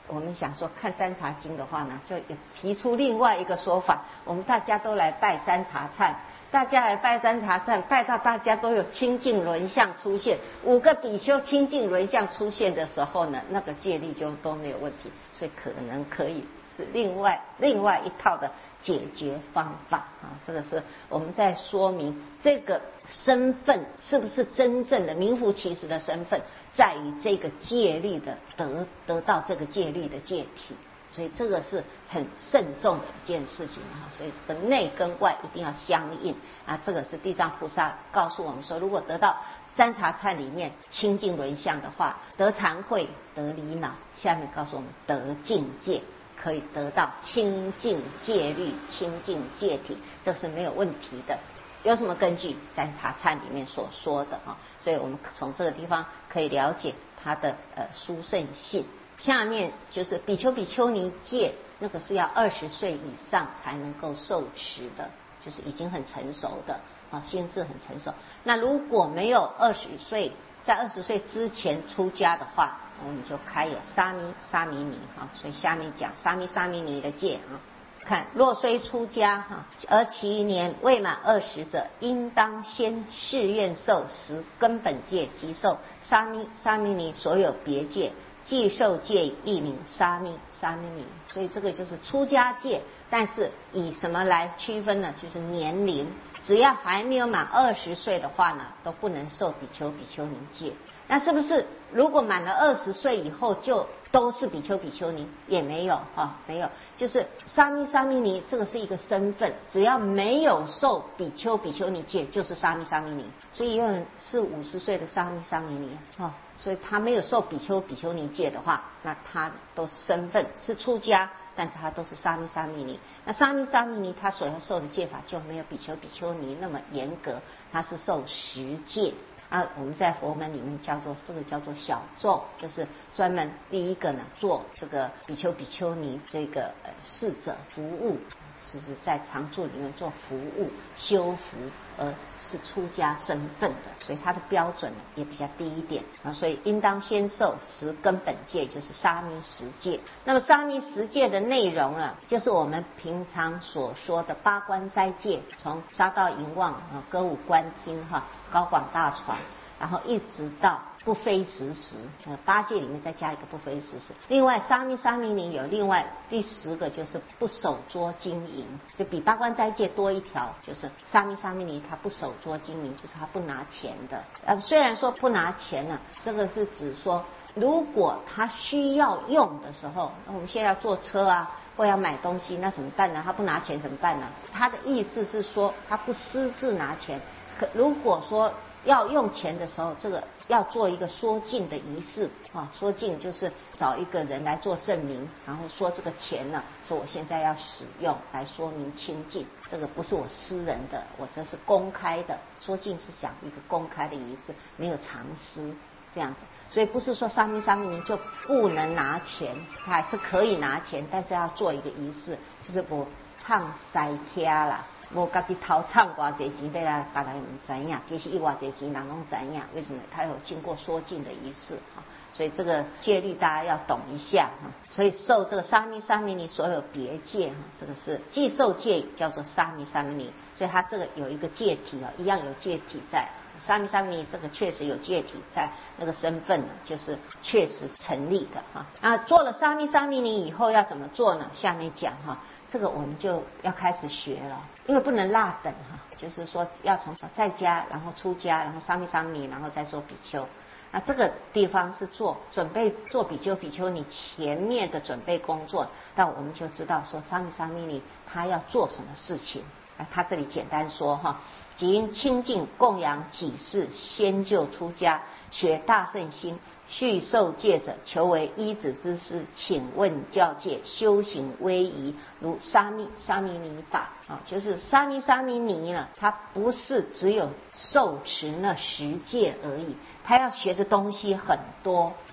我们想说看占察经的话呢，就有提出另外一个说法，我们大家都来拜占察忏，大家来拜占察忏，拜到大家都有清净轮相出现，五个比丘清净轮相出现的时候呢，那个戒律就都没有问题，所以可能可以是另外另外一套的解决方法啊。这个是我们在说明这个身份是不是真正的名副其实的身份，在于这个戒律的得得到这个戒律的戒体，所以这个是很慎重的一件事情啊。所以这个内跟外一定要相应啊。这个是地藏菩萨告诉我们说，如果得到占察忏里面清净轮相的话，得禅慧，得离恼，下面告诉我们得境界，可以得到清净戒律、清净戒体，这是没有问题的。有什么根据？占察忏里面所说的啊，所以我们从这个地方可以了解它的呃殊胜性。下面就是比丘比丘尼戒，那个是要二十岁以上才能够受持的，就是已经很成熟的啊，心智很成熟。那如果没有二十岁，在二十岁之前出家的话，我们就开有沙弥沙弥尼啊，所以下面讲沙弥沙弥尼的戒啊。看，若虽出家哈，而其年未满二十者，应当先誓愿受十根本戒，即受沙弥沙弥尼所有别戒，既受戒亦名沙弥沙弥尼。所以这个就是出家戒，但是以什么来区分呢？就是年龄，只要还没有满二十岁的话呢，都不能受比丘比丘尼戒。那是不是如果满了二十岁以后就都是比丘比丘尼？也没有哈，没有，就是沙弥沙弥尼这个是一个身份，只要没有受比丘比丘尼戒，就是沙弥沙弥尼。所以有人是五十岁的沙弥沙弥尼啊，所以他没有受比丘比丘尼戒的话，那他都是身份是出家，但是他都是沙弥沙弥尼。那沙弥沙弥尼他所要受的戒法就没有比丘比丘尼那么严格，他是受十戒啊。我们在佛门里面叫做这个叫做小众，就是专门第一个呢做这个比丘比丘尼这个呃侍者服务，就是在常住里面做服务修福，而是出家身份的，所以他的标准也比较低一点啊。所以应当先受十根本戒，就是沙弥十戒。那么沙弥十戒的内容呢，就是我们平常所说的八关斋戒，从杀盗淫妄啊、歌舞观听哈、高广大传，然后一直到不非时时，呃，八戒里面再加一个不非时时。另外沙弥沙弥尼有另外第十个，就是不守捉经营，就比八关斋戒多一条，就是沙弥沙弥尼他不守捉经营，就是他不拿钱的。呃，虽然说不拿钱呢、啊，这个是指说如果他需要用的时候，我们现在要坐车啊，或要买东西，那怎么办呢？他不拿钱怎么办呢？他的意思是说他不私自拿钱，可如果说要用钱的时候，这个要做一个说尽的仪式啊。说尽就是找一个人来做证明，然后说这个钱呢，说我现在要使用来说明清净，这个不是我私人的，我这是公开的。说尽是讲一个公开的仪式，没有藏私这样子。所以不是说沙弥沙弥尼就不能拿钱，还是可以拿钱，但是要做一个仪式，就是我唱塞贴啦。无家己偷唱偌济钱的啦，别人唔知影，其实伊偌济钱人拢知影，为什么？他有经过说尽的仪式啊，所以这个戒律大家要懂一下啊。所以受这个沙弥沙弥尼所有别戒哈，这个是既受戒叫做沙弥沙弥尼，所以他这个有一个戒体啊，一样有戒体在。沙弥沙弥尼这个确实有戒体在，那个身份呢，就是确实成立的哈。啊，做了沙弥沙弥尼以后要怎么做呢？下面讲哈，这个我们就要开始学了，因为不能落等哈，就是说要从在家，然后出家，然后沙弥沙弥尼，然后再做比丘。那这个地方是做准备做比丘比丘尼前面的准备工作，那我们就知道说沙弥沙弥尼他要做什么事情。他这里简单说哈，即因清净供养己事，先就出家，学大乘心，续受戒者，求为依止之师，请问教戒，修行威仪，如沙弥沙弥尼法啊，就是沙弥沙弥尼呢，他不是只有受持那十戒而已，他要学的东西很多。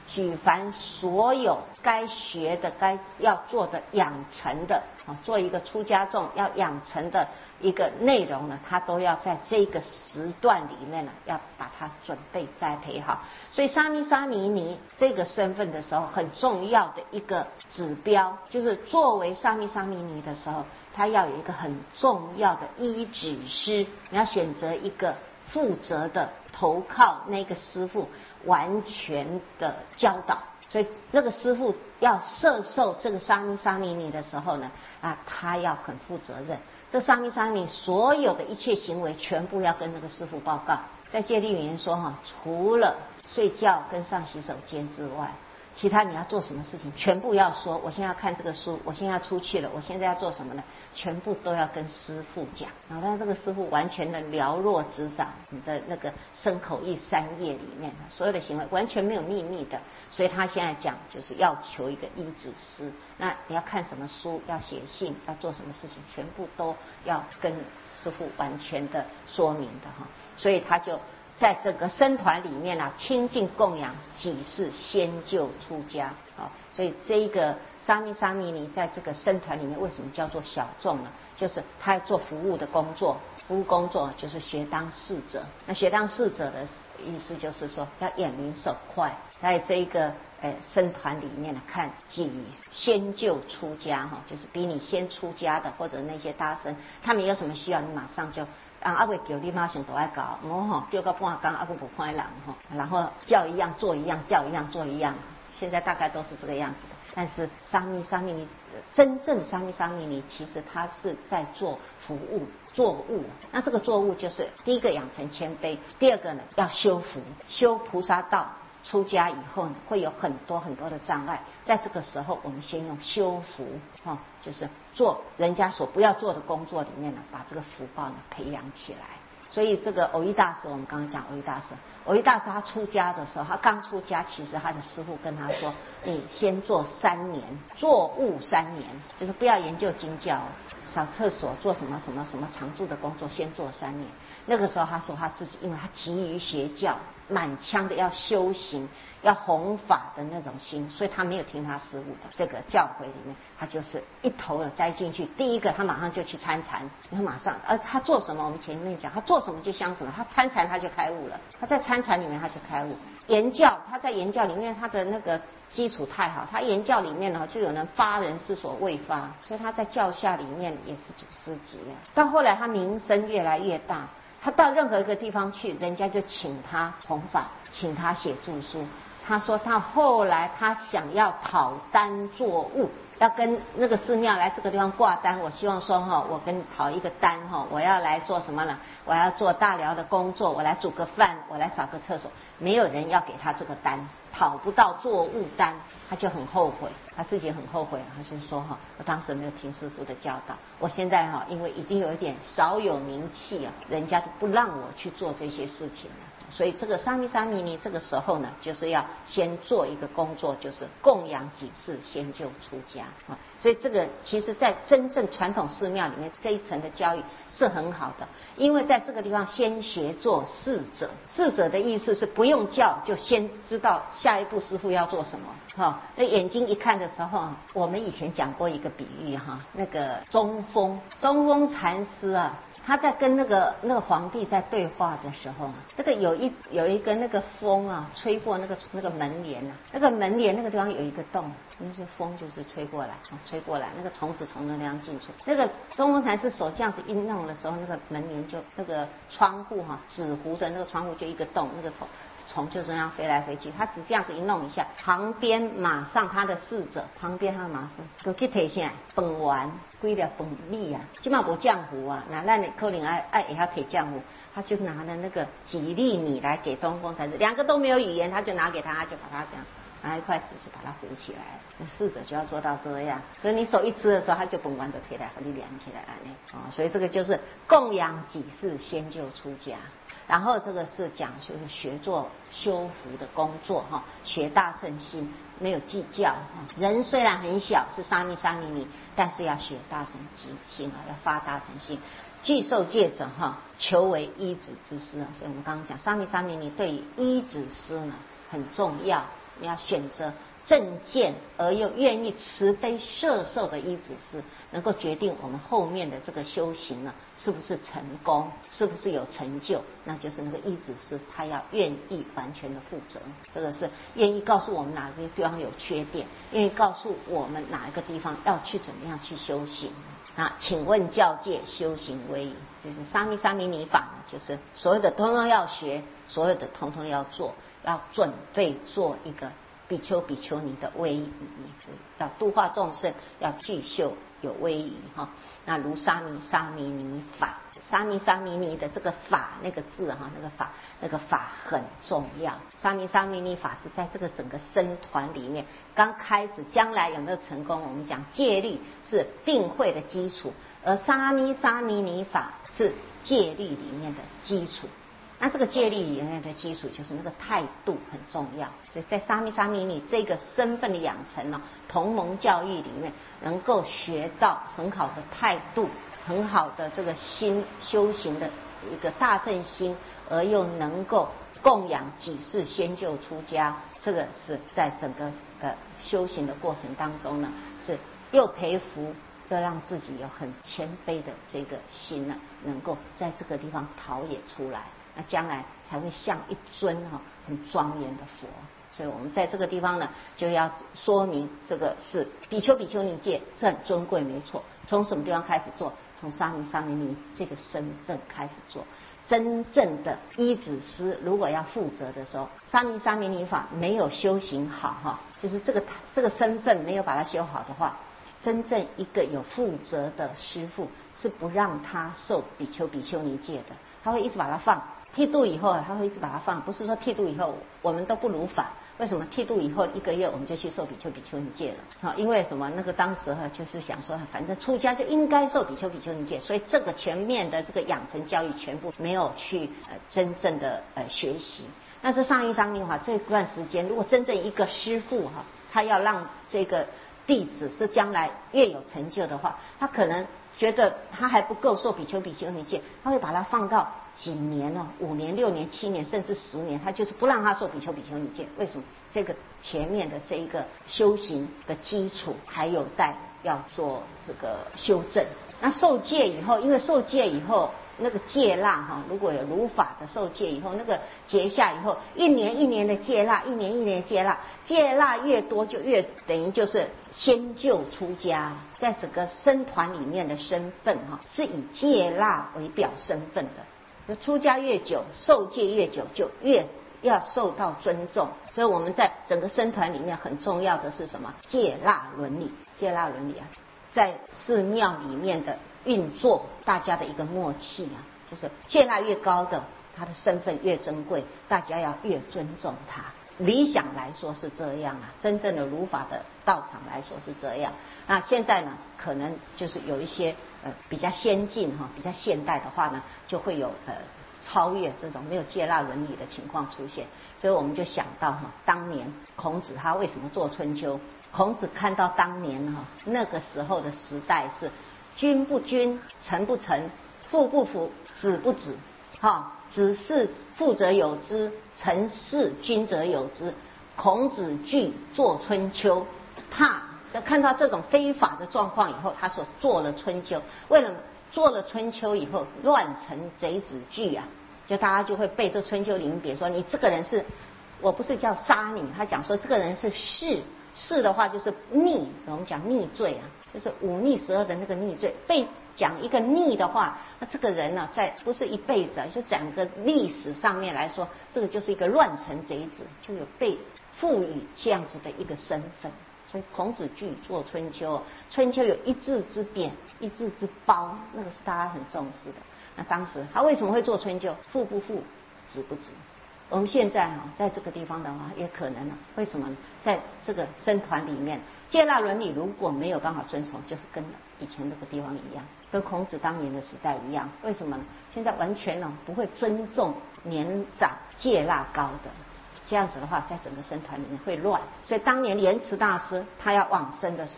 举凡所有该学的、该要做的、养成的啊，做一个出家众要养成的一个内容呢，他都要在这个时段里面呢，要把它准备栽培好。所以沙弥沙弥尼这个身份的时候，很重要的一个指标，就是作为沙弥沙弥尼的时候，他要有一个很重要的依止师，你要选择一个负责的投靠那个师父，完全的教导。所以那个师父要摄受这个沙弥沙弥尼的时候呢，啊，他要很负责任。这沙弥沙弥尼所有的一切行为，全部要跟那个师父报告。在戒律里面说哈，除了睡觉跟上洗手间之外，其他你要做什么事情，全部要说。我现在要看这个书，我现在要出去了，我现在要做什么呢？全部都要跟师父讲。然后让这个师父完全的了若指掌，你的那个身口意三业里面所有的行为完全没有秘密的。所以他现在讲就是要求一个依止师。那你要看什么书，要写信，要做什么事情，全部都要跟师父完全的说明的哈。所以他就在这个僧团里面啊，亲近供养几世先就出家啊，所以这一个沙弥沙弥尼在这个僧团里面为什么叫做小众呢？就是他做服务的工作，服务工作就是学当侍者。那学当侍者的意思就是说要眼明手快，在这一个呃僧团里面呢，看几先就出家哈，就是比你先出家的或者那些大僧，他们有什么需要，你马上就。啊，阿未叫你马上都爱搞，我吼叫到半工，阿个不看人吼，然后叫一样做一样，叫一样做一样，现在大概都是这个样子的。但是沙弥沙弥尼，真正沙弥沙弥尼，其实他是在做服务作务。那这个作务就是第一个养成谦卑，第二个呢要修福，修菩萨道。出家以后呢，会有很多很多的障碍，在这个时候，我们先用修福，哈，就是做人家所不要做的工作里面呢，把这个福报呢培养起来。所以这个藕益大师，我们刚刚讲藕益大师，藕益大师他出家的时候，他刚出家，其实他的师父跟他说，你先做三年，作务三年，就是不要研究经教，扫厕所做什么什么什么常住的工作，先做三年。那个时候他说他自己，因为他急于学教，满腔的要修行要弘法的那种心，所以他没有听他师父的这个教诲里面，他就是一头的栽进去。第一个他马上就去参禅，他马上而他做什么，我们前面讲他做什么就像什么，他参禅他就开悟了，他在参禅里面他就开悟。言教他在言教里面他的那个基础太好，他言教里面呢就有人发人是所未发，所以他在教下里面也是祖师级啊。到后来他名声越来越大，他到任何一个地方去，人家就请他弘法，请他写著书。他说到后来他想要讨单作物，要跟那个寺庙来这个地方挂单，我希望说哈，我跟你讨一个单哈，我要来做什么呢？我要做大寮的工作，我来煮个饭，我来扫个厕所，没有人要给他这个单，讨不到作物单，他就很后悔，他自己很后悔，他就说哈，我当时没有听师父的教导，我现在哈，因为一定有一点少有名气啊，人家都不让我去做这些事情了。所以这个沙弥沙弥尼这个时候呢，就是要先做一个工作，就是供养几世先就出家啊。所以这个其实在真正传统寺庙里面这一层的教育是很好的，因为在这个地方先学做侍者，侍者的意思是不用教就先知道下一步师父要做什么哈。那眼睛一看的时候，我们以前讲过一个比喻哈，那个中峰中峰禅师啊。他在跟那个那个皇帝在对话的时候，那个有一有一个那个风啊，吹过那个那个门帘啊，那个门帘那个地方有一个洞，那些风就是吹过来，吹过来，那个虫子从那地方进出。那个中峰禅师手这样子一弄的时候，那个门帘就那个窗户哈、啊，纸糊的那个窗户就一个洞，那个虫虫就这样飞来飞去。他只这样子一弄一下，旁边马上他的侍者，旁边他的马上都去提下饭丸。几粒饭米啊，基本上无浆糊啊，那那你可能爱爱也要给浆糊，他就拿了那个几粒米来给中峰禅师，两个都没有语言，他就拿给他，他就把他这样拿一块纸就把它糊起来，那侍者就要做到这样，所以你手一吃的时候，他就饭丸都贴来和你连起来安尼啊，所以这个就是供养几世先就出家。然后这个是讲就是学做修福的工作哈，学大乘心，没有计较哈。人虽然很小是沙弥沙弥尼，但是要学大乘心啊，要发大乘心。具受戒者哈，求为依止之师啊。所以我们刚刚讲沙弥沙弥尼对于依止师呢很重要你要选择正见而又愿意慈悲摄受的依止师，能够决定我们后面的这个修行呢是不是成功，是不是有成就，那就是那个依止师他要愿意完全的负责。这个是愿意告诉我们哪个地方有缺点，愿意告诉我们哪一个地方要去怎么样去修行。那请问教界修行威仪，就是沙弥沙弥尼法，就是所有的通通要学，所有的通通要做，要准备做一个比丘比丘尼的威仪，要度化众生，要具秀有威仪哈。那如沙弥沙弥尼法，沙弥沙弥尼的这个法那个字哈，那个法那个法很重要。沙弥沙弥尼法是在这个整个僧团里面刚开始，将来有没有成功，我们讲戒律是定慧的基础，而沙弥沙弥尼法是戒律里面的基础。那这个戒律里面的基础就是那个态度很重要，所以在沙弥沙弥尼这个身份的养成呢，同盟教育里面能够学到很好的态度，很好的这个心修行的一个大乘心，而又能够供养几世先就出家，这个是在整个的修行的过程当中呢，是又培福又让自己有很谦卑的这个心呢，能够在这个地方陶冶出来，那将来才会像一尊哈很庄严的佛。所以我们在这个地方呢，就要说明这个是比丘比丘尼戒是很尊贵，没错。从什么地方开始做？从沙弥沙弥尼这个身份开始做。真正的依止师如果要负责的时候，沙弥沙弥尼法没有修行好哈，就是这个这个身份没有把它修好的话，真正一个有负责的师父是不让他受比丘比丘尼戒的，他会一直把它放。剃度以后他会一直把它放，不是说剃度以后我们都不如法，为什么剃度以后一个月我们就去受比丘比丘尼戒了？好，因为什么？那个当时哈就是想说，反正出家就应该受比丘比丘尼戒，所以这个全面的这个养成教育全部没有去呃真正的呃学习。那是上一上命法这段时间，如果真正一个师父哈，他要让这个弟子是将来越有成就的话，他可能觉得他还不够受比丘比丘尼戒，他会把它放到几年哦，五年、六年、七年，甚至十年，他就是不让他受比丘比丘尼戒。为什么？这个前面的这一个修行的基础还有待要做这个修正。那受戒以后，因为受戒以后那个戒腊哈，如果有如法的受戒以后，那个结下以后，一年一年的戒腊，一年一年的戒腊，戒腊越多就越等于就是先就出家，在整个僧团里面的身份哈，是以戒腊为表身份的。出家越久，受戒越久，就越要受到尊重。所以我们在整个僧团里面很重要的是什么？戒腊伦理。戒腊伦理啊，在寺庙里面的运作，大家的一个默契啊，就是戒腊越高的，他的身份越珍贵，大家要越尊重他。理想来说是这样啊，真正的如法的道场来说是这样。那现在呢，可能就是有一些呃比较先进哈、比较现代的话呢，就会有呃超越这种没有戒腊伦理的情况出现。所以我们就想到哈，当年孔子他为什么做春秋？孔子看到当年哈那个时候的时代是君不君，臣不臣，父不父，子不子。哈，子是父则有之，臣是君则有之。孔子惧做春秋，怕看到这种非法的状况以后，他所做了春秋。为了做了春秋以后，乱臣贼子惧啊，就大家就会背这春秋里面，比如说你这个人是，我不是叫杀你，他讲说这个人是弑，弑的话就是逆，我们讲逆罪啊，就是忤逆十恶的那个逆罪。被讲一个逆的话，那这个人呢、啊，在不是一辈子啊，就整个历史上面来说，这个就是一个乱臣贼子，就有被赋予这样子的一个身份。所以孔子惧做春秋，春秋有一字之贬，一字之褒，那个是大家很重视的。那当时他为什么会做春秋？父不父，子不子。我们现在哈，在这个地方的话，也可能啊，为什么呢？在这个僧团里面，戒腊伦理如果没有办法遵从，就是跟以前那个地方一样，跟孔子当年的时代一样。为什么呢？现在完全呢不会尊重年长戒腊高的，这样子的话，在整个僧团里面会乱。所以当年莲池大师他要往生的时候，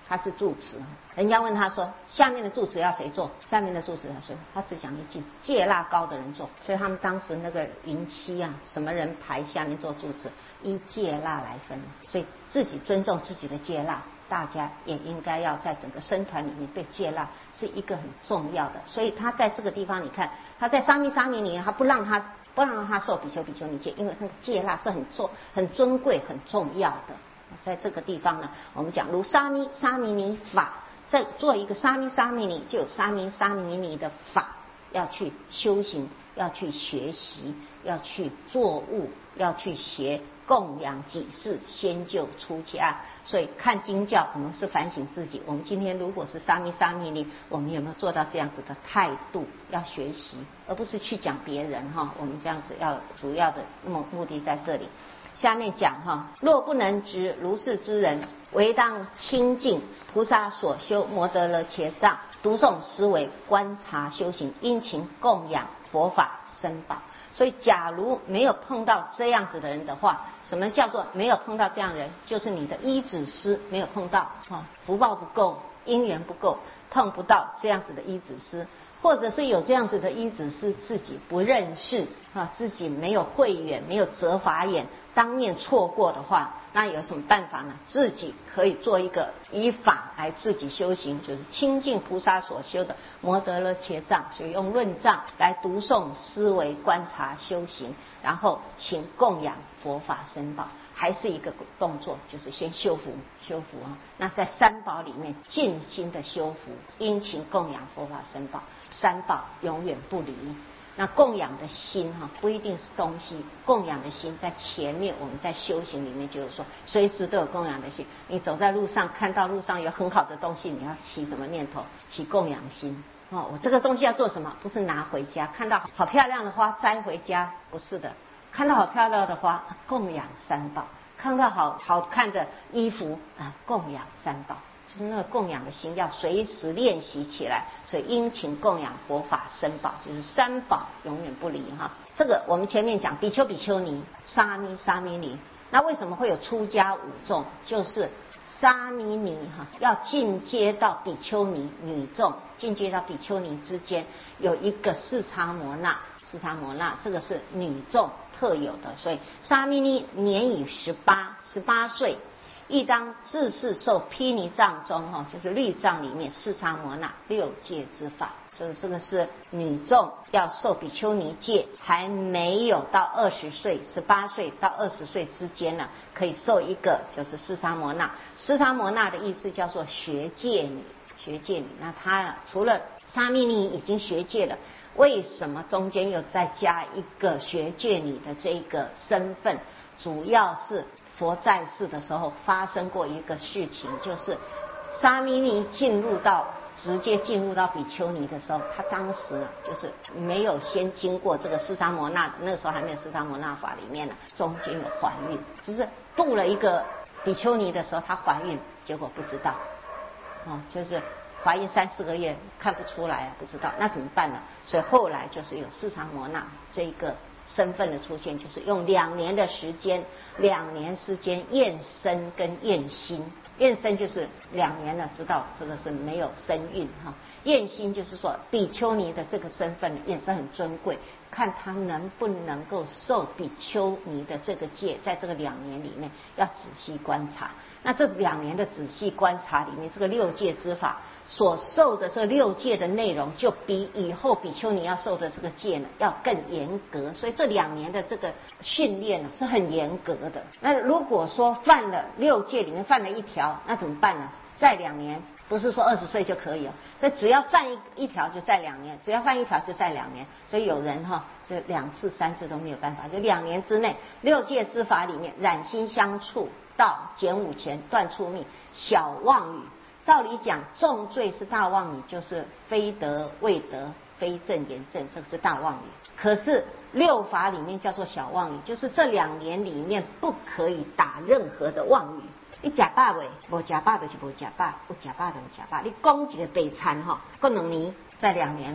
他是住持，人家问他说下面的住持要谁做？下面的住持他说他只讲一句戒腊高的人做，所以他们当时那个云栖啊，什么人排下面做住持，依戒腊来分，所以自己尊重自己的戒腊，大家也应该要在整个僧团里面对戒腊是一个很重要的。所以他在这个地方，你看他在沙弥沙弥里面，他不让他不让他受比丘比丘尼戒，因为那个戒腊是很重很尊贵很重要的。在这个地方呢，我们讲如沙弥沙弥尼法，在做一个沙弥沙弥尼，就有沙弥沙弥尼的法要去修行，要去学习，要去作悟，要去学供养己事，先就出家。所以看经教，我们是反省自己，我们今天如果是沙弥沙弥尼，我们有没有做到这样子的态度？要学习，而不是去讲别人哈。我们这样子要主要的目目的在这里。下面讲哈，若不能知如是之人，唯当清净菩萨所修摩德勒伽藏，读诵思维观察修行，殷勤供养佛法僧宝。所以假如没有碰到这样子的人的话，什么叫做没有碰到这样的人？就是你的依止师没有碰到，福报不够，因缘不够，碰不到这样子的依止师，或者是有这样子的依止师自己不认识啊，自己没有慧眼，没有折法眼，当面错过的话，那有什么办法呢？自己可以做一个以法来自己修行，就是清净菩萨所修的摩德勒伽藏，所以用论藏来读诵思维观察修行，然后请供养佛法僧宝，还是一个动作，就是先修福修福啊。那在三宝里面尽心的修福，殷勤供养佛法僧宝，三宝永远不离。那供养的心哈，不一定是东西，供养的心在前面，我们在修行里面就是说，随时都有供养的心。你走在路上，看到路上有很好的东西，你要起什么念头？起供养心哦。我这个东西要做什么？不是拿回家，看到好漂亮的花摘回家，不是的。看到好漂亮的花，供养三宝；看到好好看的衣服啊，供养三宝。就是那个供养的心要随时练习起来，所以殷勤供养佛法僧宝，就是三宝永远不离哈。这个我们前面讲比丘比丘尼、沙弥沙弥尼，那为什么会有出家五众？就是沙弥尼哈，要进阶到比丘尼女众，进阶到比丘尼之间有一个四叉摩那，四叉摩那这个是女众特有的，所以沙弥尼年已十八，十八岁。亦当自是受毗尼藏中哈，就是律藏里面四叉摩那六戒之法，所以这个是女众要受比丘尼戒，还没有到二十岁，十八岁到二十岁之间呢，可以受一个就是四叉摩那。四叉摩那的意思叫做学戒女，学戒女。那她除了沙弥尼已经学戒了，为什么中间又再加一个学戒女的这个身份？主要是佛在世的时候发生过一个事情，就是沙弥尼进入到直接进入到比丘尼的时候，他当时就是没有先经过这个四叉摩那，那个时候还没有四叉摩那法里面呢，中间有怀孕，就是度了一个比丘尼的时候，她怀孕，结果不知道，哦，就是怀孕三四个月看不出来啊，不知道，那怎么办呢？所以后来就是有四叉摩那这一个身份的出现，就是用两年的时间，两年时间验身跟验心。验身就是两年了，知道这个是没有身孕哈。验心就是说比丘尼的这个身份也是很尊贵，看他能不能够受比丘尼的这个戒，在这个两年里面要仔细观察。那这两年的仔细观察里面，这个六戒之法所受的这六戒的内容，就比以后比丘尼要受的这个戒呢要更严格，所以这两年的这个训练呢是很严格的。那如果说犯了六戒里面犯了一条，那怎么办呢？再两年，不是说二十岁就可以了，所以只要犯一一条就再两年，只要犯一条就再两年。所以有人哈，这两次三次都没有办法，就两年之内，六戒之法里面染心相处到减五前断处命小妄语。照理讲，重罪是大妄语，就是非德未德，非正言正，这个是大妄语。可是六法里面叫做小妄语，就是这两年里面不可以打任何的妄语。你吃饱未？无吃饱就是无吃饱，有吃饱就有吃饱。你讲一个白餐哈，过两年再两年了，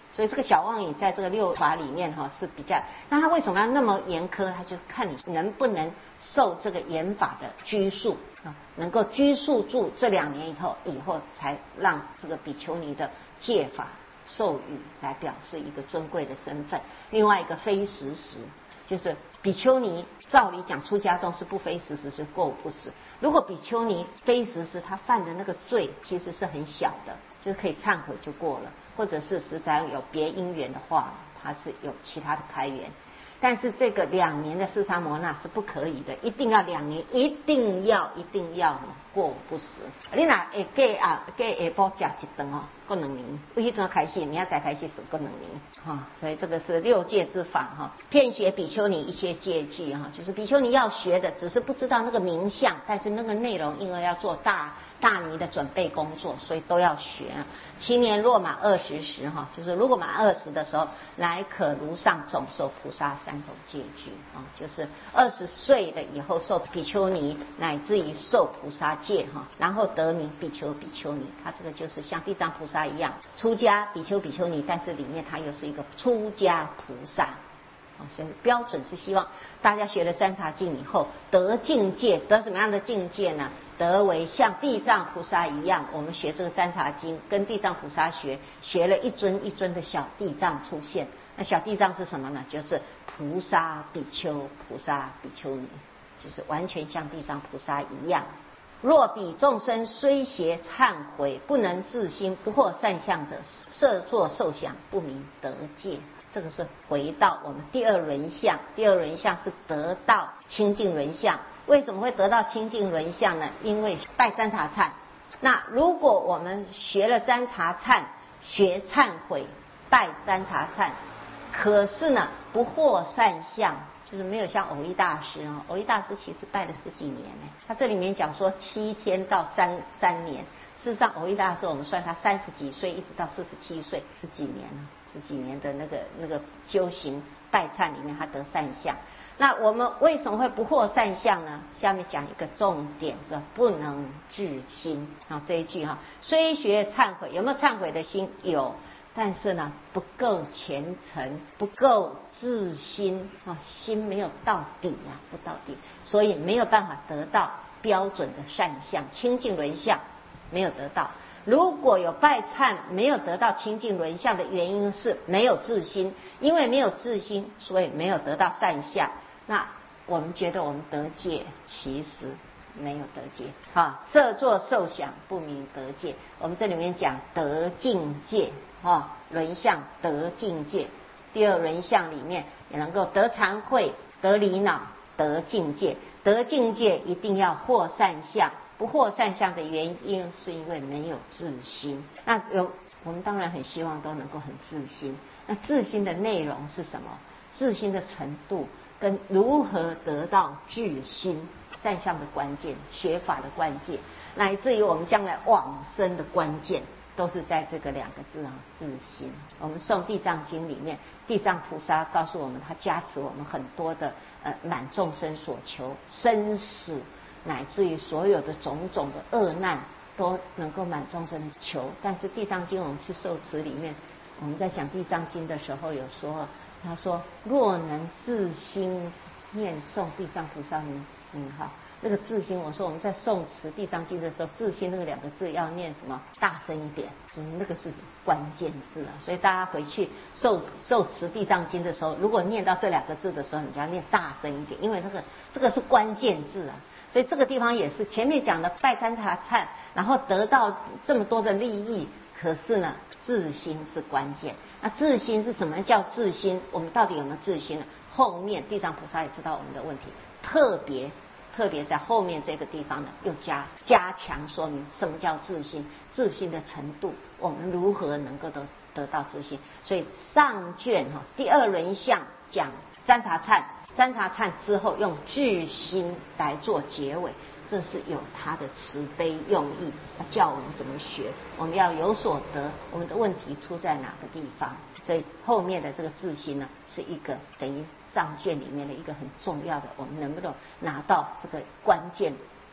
所以这个小妄语在这个六法里面哈是比较，那他为什么要那么严苛？他就看你能不能受这个严法的拘束啊，能够拘束住这两年以后，以后才让这个比丘尼的戒法授予来表示一个尊贵的身份。另外一个非时时，就是比丘尼照理讲出家中是不非时时是过午不食。如果比丘尼非时时，他犯的那个罪其实是很小的，就是可以忏悔就过了，或者是实在有别因缘的话，他是有其他的开源。但是这个两年的四沙摩那是不可以的，一定要两年，一定要一定要过午不食。你若会过啊，过下晡吃一顿哦，过两年。由迄阵开始，明仔载开始是过两年哈、哦。所以这个是六戒之法哈。遍学比丘尼一切戒具哈，就是比丘尼要学的，只是不知道那个名相，但是那个内容因为要做大大尼的准备工作，所以都要学。七年若满二十时哈，就是如果满二十的时候，乃可如上总受菩萨三种戒具啊，就是二十岁的以后受比丘尼，乃至于受菩萨戒哈，然后得名比丘比丘尼。他这个就是像地藏菩萨一样，出家比丘比丘尼，但是里面他又是一个出家菩萨。所以标准是希望大家学了占察经以后得境界，得什么样的境界呢？得为像地藏菩萨一样，我们学这个占察经跟地藏菩萨学，学了一尊一尊的小地藏出现。那小地藏是什么呢？就是菩萨比丘、菩萨比丘尼，就是完全像地藏菩萨一样。若彼众生虽邪忏悔，不能自心，不获善相者，设作受想，不明得戒。这个是回到我们第二轮相，第二轮相是得到清净轮相。为什么会得到清净轮相呢？因为拜占察忏。那如果我们学了占察忏，学忏悔，拜占察忏，可是呢不获善相，就是没有像藕益大师啊，藕益大师其实拜了十几年呢。他这里面讲说七天到三三年，事实上藕益大师我们算他三十几岁一直到四十七岁，十几年了。十几年的那个那个修行拜忏里面，他得善相。那我们为什么会不获善相呢？下面讲一个重点是不能至心啊，这一句哈，虽学忏悔，有没有忏悔的心？有，但是呢不够虔诚，不够至心啊，心没有到底啊，不到底，所以没有办法得到标准的善相，清净轮相没有得到。如果有拜忏没有得到清净轮相的原因是没有自心，因为没有自心，所以没有得到善相。那我们觉得我们得戒，其实没有得戒啊，设作受想，不明得戒。我们这里面讲得境界啊，轮相得境界。第二轮相里面也能够得禅慧，得离恼，得境界。得境界一定要获善相。不获善相的原因是因为没有自心。那有我们当然很希望都能够很自心。那自心的内容是什么？自心的程度跟如何得到至心，善相的关键，学法的关键，乃至于我们将来往生的关键，都是在这个两个字啊，自心。我们诵地藏经里面，地藏菩萨告诉我们，他加持我们很多的呃满众生所求，生死乃至于所有的种种的恶难都能够满众生求。但是地藏经我们去受持里面，我们在讲地藏经的时候有说，他说若能自心念诵地藏菩萨名名号，那个自心，我说我们在诵持地藏经的时候，自心那个两个字要念什么？大声一点，就是那个是关键字啊。所以大家回去受受持地藏经的时候，如果念到这两个字的时候，你就要念大声一点，因为那个这个是关键字啊。所以这个地方也是前面讲的拜占察忏，然后得到这么多的利益，可是呢自心是关键。那自心是什么叫自心？我们到底有没有自心呢？后面地藏菩萨也知道我们的问题，特别特别在后面这个地方呢又加加强说明什么叫自心，自心的程度，我们如何能够得得到自心。所以上卷哈第二轮相讲占察忏，占察忏之后用至心来做结尾，这是有他的慈悲用意，叫我们怎么学，我们要有所得，我们的问题出在哪个地方。所以后面的这个自心呢，是一个等于上卷里面的一个很重要的，我们能不能拿到这个关键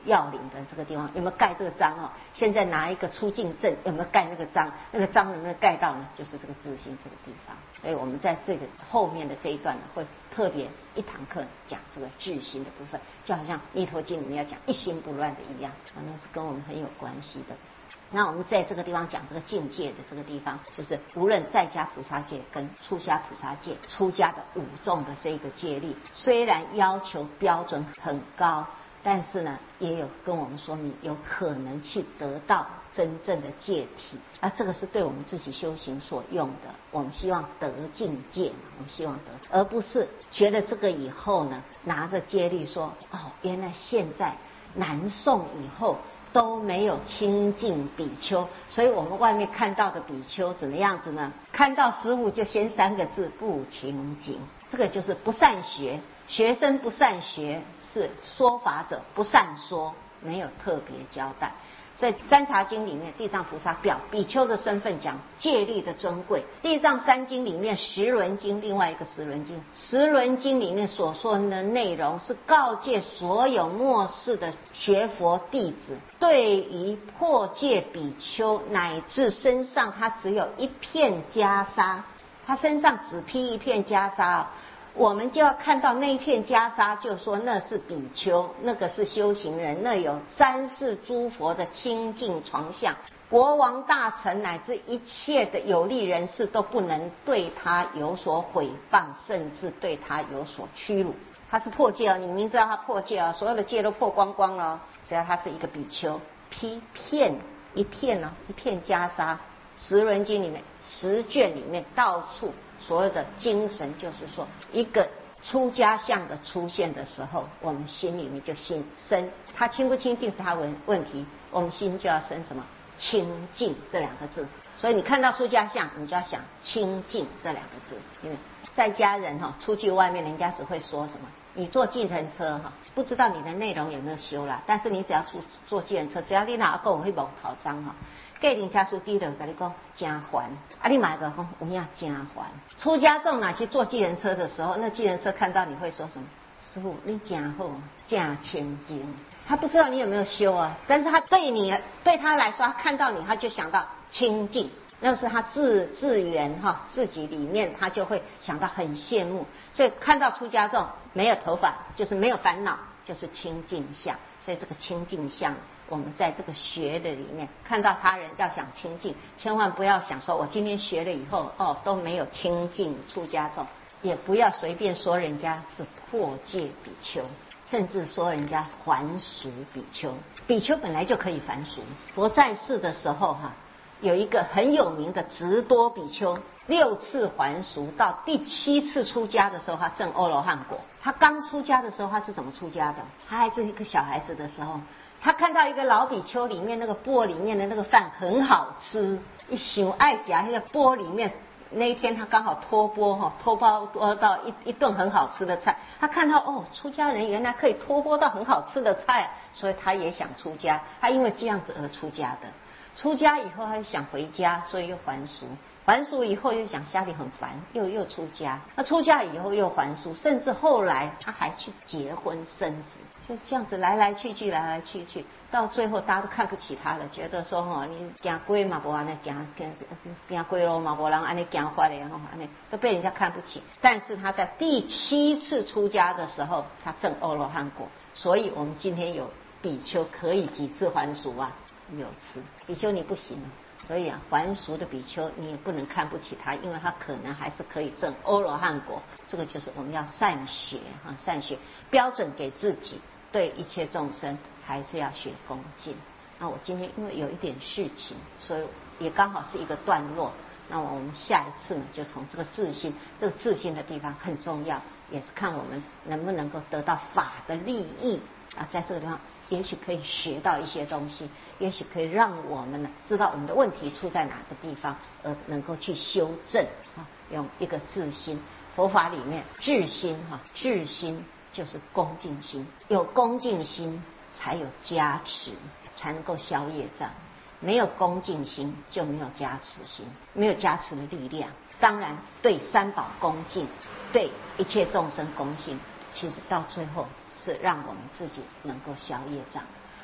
要领的这个地方有没有盖这个章哦？现在拿一个出境证有没有盖那个章？那个章能不能盖到呢？就是这个自心这个地方。所以我们在这个后面的这一段呢，会特别一堂课讲这个自心的部分，就好像《弥陀经》里面要讲一心不乱的一样，啊，那是跟我们很有关系的。那我们在这个地方讲这个境界的这个地方，就是无论在家菩萨戒跟出家菩萨戒，出家的五众的这个戒律，虽然要求标准很高，但是呢，也有跟我们说明有可能去得到真正的戒体，而这个是对我们自己修行所用的。我们希望得境界，我们希望得，而不是学了这个以后呢，拿着戒律说，哦，原来现在南宋以后都没有清净比丘，所以我们外面看到的比丘怎么样子呢？看到师父就先三个字：不清净。这个就是不善学，学生不善学，是说法者不善说，没有特别交代。所以《占察经》里面地藏菩萨表比丘的身份，讲戒律的尊贵。地藏三经里面十轮经，另外一个十轮经，十轮经里面所说的内容是告诫所有末世的学佛弟子，对于破戒比丘乃至身上他只有一片袈裟，他身上只披一片袈裟，我们就要看到那一片袈裟，就说那是比丘，那个是修行人，那有三世诸佛的清净床相，国王大臣乃至一切的有利人士都不能对他有所毁谤，甚至对他有所屈辱。他是破戒哦，你明知道他破戒哦，所有的戒都破光光了哦，只要他是一个比丘，披片一片呢、哦，一片袈裟。十轮经里面十卷里面到处所有的精神，就是说一个出家相的出现的时候，我们心里面就心生，他清不清净是他问问题，我们心就要生什么清净这两个字。所以你看到出家相，你就要想清净这两个字。因为在家人哈出去外面，人家只会说什么？你坐计程车哈，不知道你的内容有没有修啦，但是你只要出坐计程车，只要你哪够会蒙考章哈。计程车司机就跟你讲真烦，啊，你买个讲有影真烦。出家众哪去坐计程车的时候，那计程车看到你会说什么？师父，你真好，真清净。他不知道你有没有修啊，但是他对你对他来说，他看到你他就想到清净，那是他自自缘哈，自己里面他就会想到很羡慕。所以看到出家众没有头发，就是没有烦恼，就是清净相。所以这个清净相，我们在这个学的里面看到他人要想清净，千万不要想说我今天学了以后哦都没有清净出家众，也不要随便说人家是破戒比丘，甚至说人家还俗比丘。比丘本来就可以还俗，佛在世的时候哈，有一个很有名的直多比丘，六次还俗，到第七次出家的时候，他证阿罗汉果。他刚出家的时候，他是怎么出家的？他还是一个小孩子的时候，他看到一个老比丘里面那个钵里面的那个饭很好吃，一想爱夹那个钵里面。那一天他刚好托钵哈，托钵托到一一顿很好吃的菜。他看到哦，出家人原来可以托钵到很好吃的菜，所以他也想出家。他因为这样子而出家的。出家以后他就想回家，所以又还俗。还俗以后又想家里很烦，又又出家。那出家以后又还俗，甚至后来他还去结婚生子，就这样子来来去去，来来去去，到最后大家都看不起他了，觉得说哦，你行龟嘛不安尼行，行龟路嘛不人安尼行法的哦，安尼都被人家看不起。但是他在第七次出家的时候，他证阿罗汉果。所以我们今天有比丘可以几次还俗啊？六次。比丘你不行。所以啊，还俗的比丘你也不能看不起他，因为他可能还是可以证阿罗汉果。这个就是我们要善学啊，善学标准给自己，对一切众生还是要学恭敬。那我今天因为有一点事情，所以也刚好是一个段落。那我们下一次呢，就从这个自心，这个自心的地方很重要，也是看我们能不能够得到法的利益啊，在这个地方。也许可以学到一些东西，也许可以让我们呢知道我们的问题出在哪个地方，而能够去修正啊。用一个自心，佛法里面自心哈，自心就是恭敬心，有恭敬心才有加持，才能够消业障。没有恭敬心就没有加持心，没有加持的力量。当然对三宝恭敬，对一切众生恭敬，其实到最后是让我们自己能够消业障。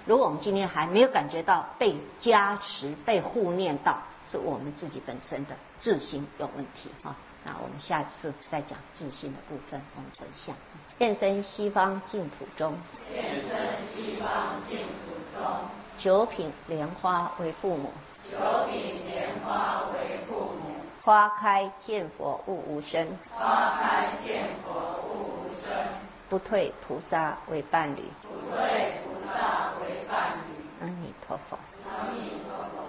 如果我们今天还没有感觉到被加持、被护念到，是我们自己本身的自心有问题啊。那我们下次再讲自心的部分，我们分享。愿生西方净土中， 愿生西方净土中。 九品莲花为父母， 九品莲花为父母。 花开见佛悟无生， 花开见佛悟无生。 不退菩萨为伴侣， 不退菩萨为伴侣。 阿弥陀佛。 阿弥陀佛。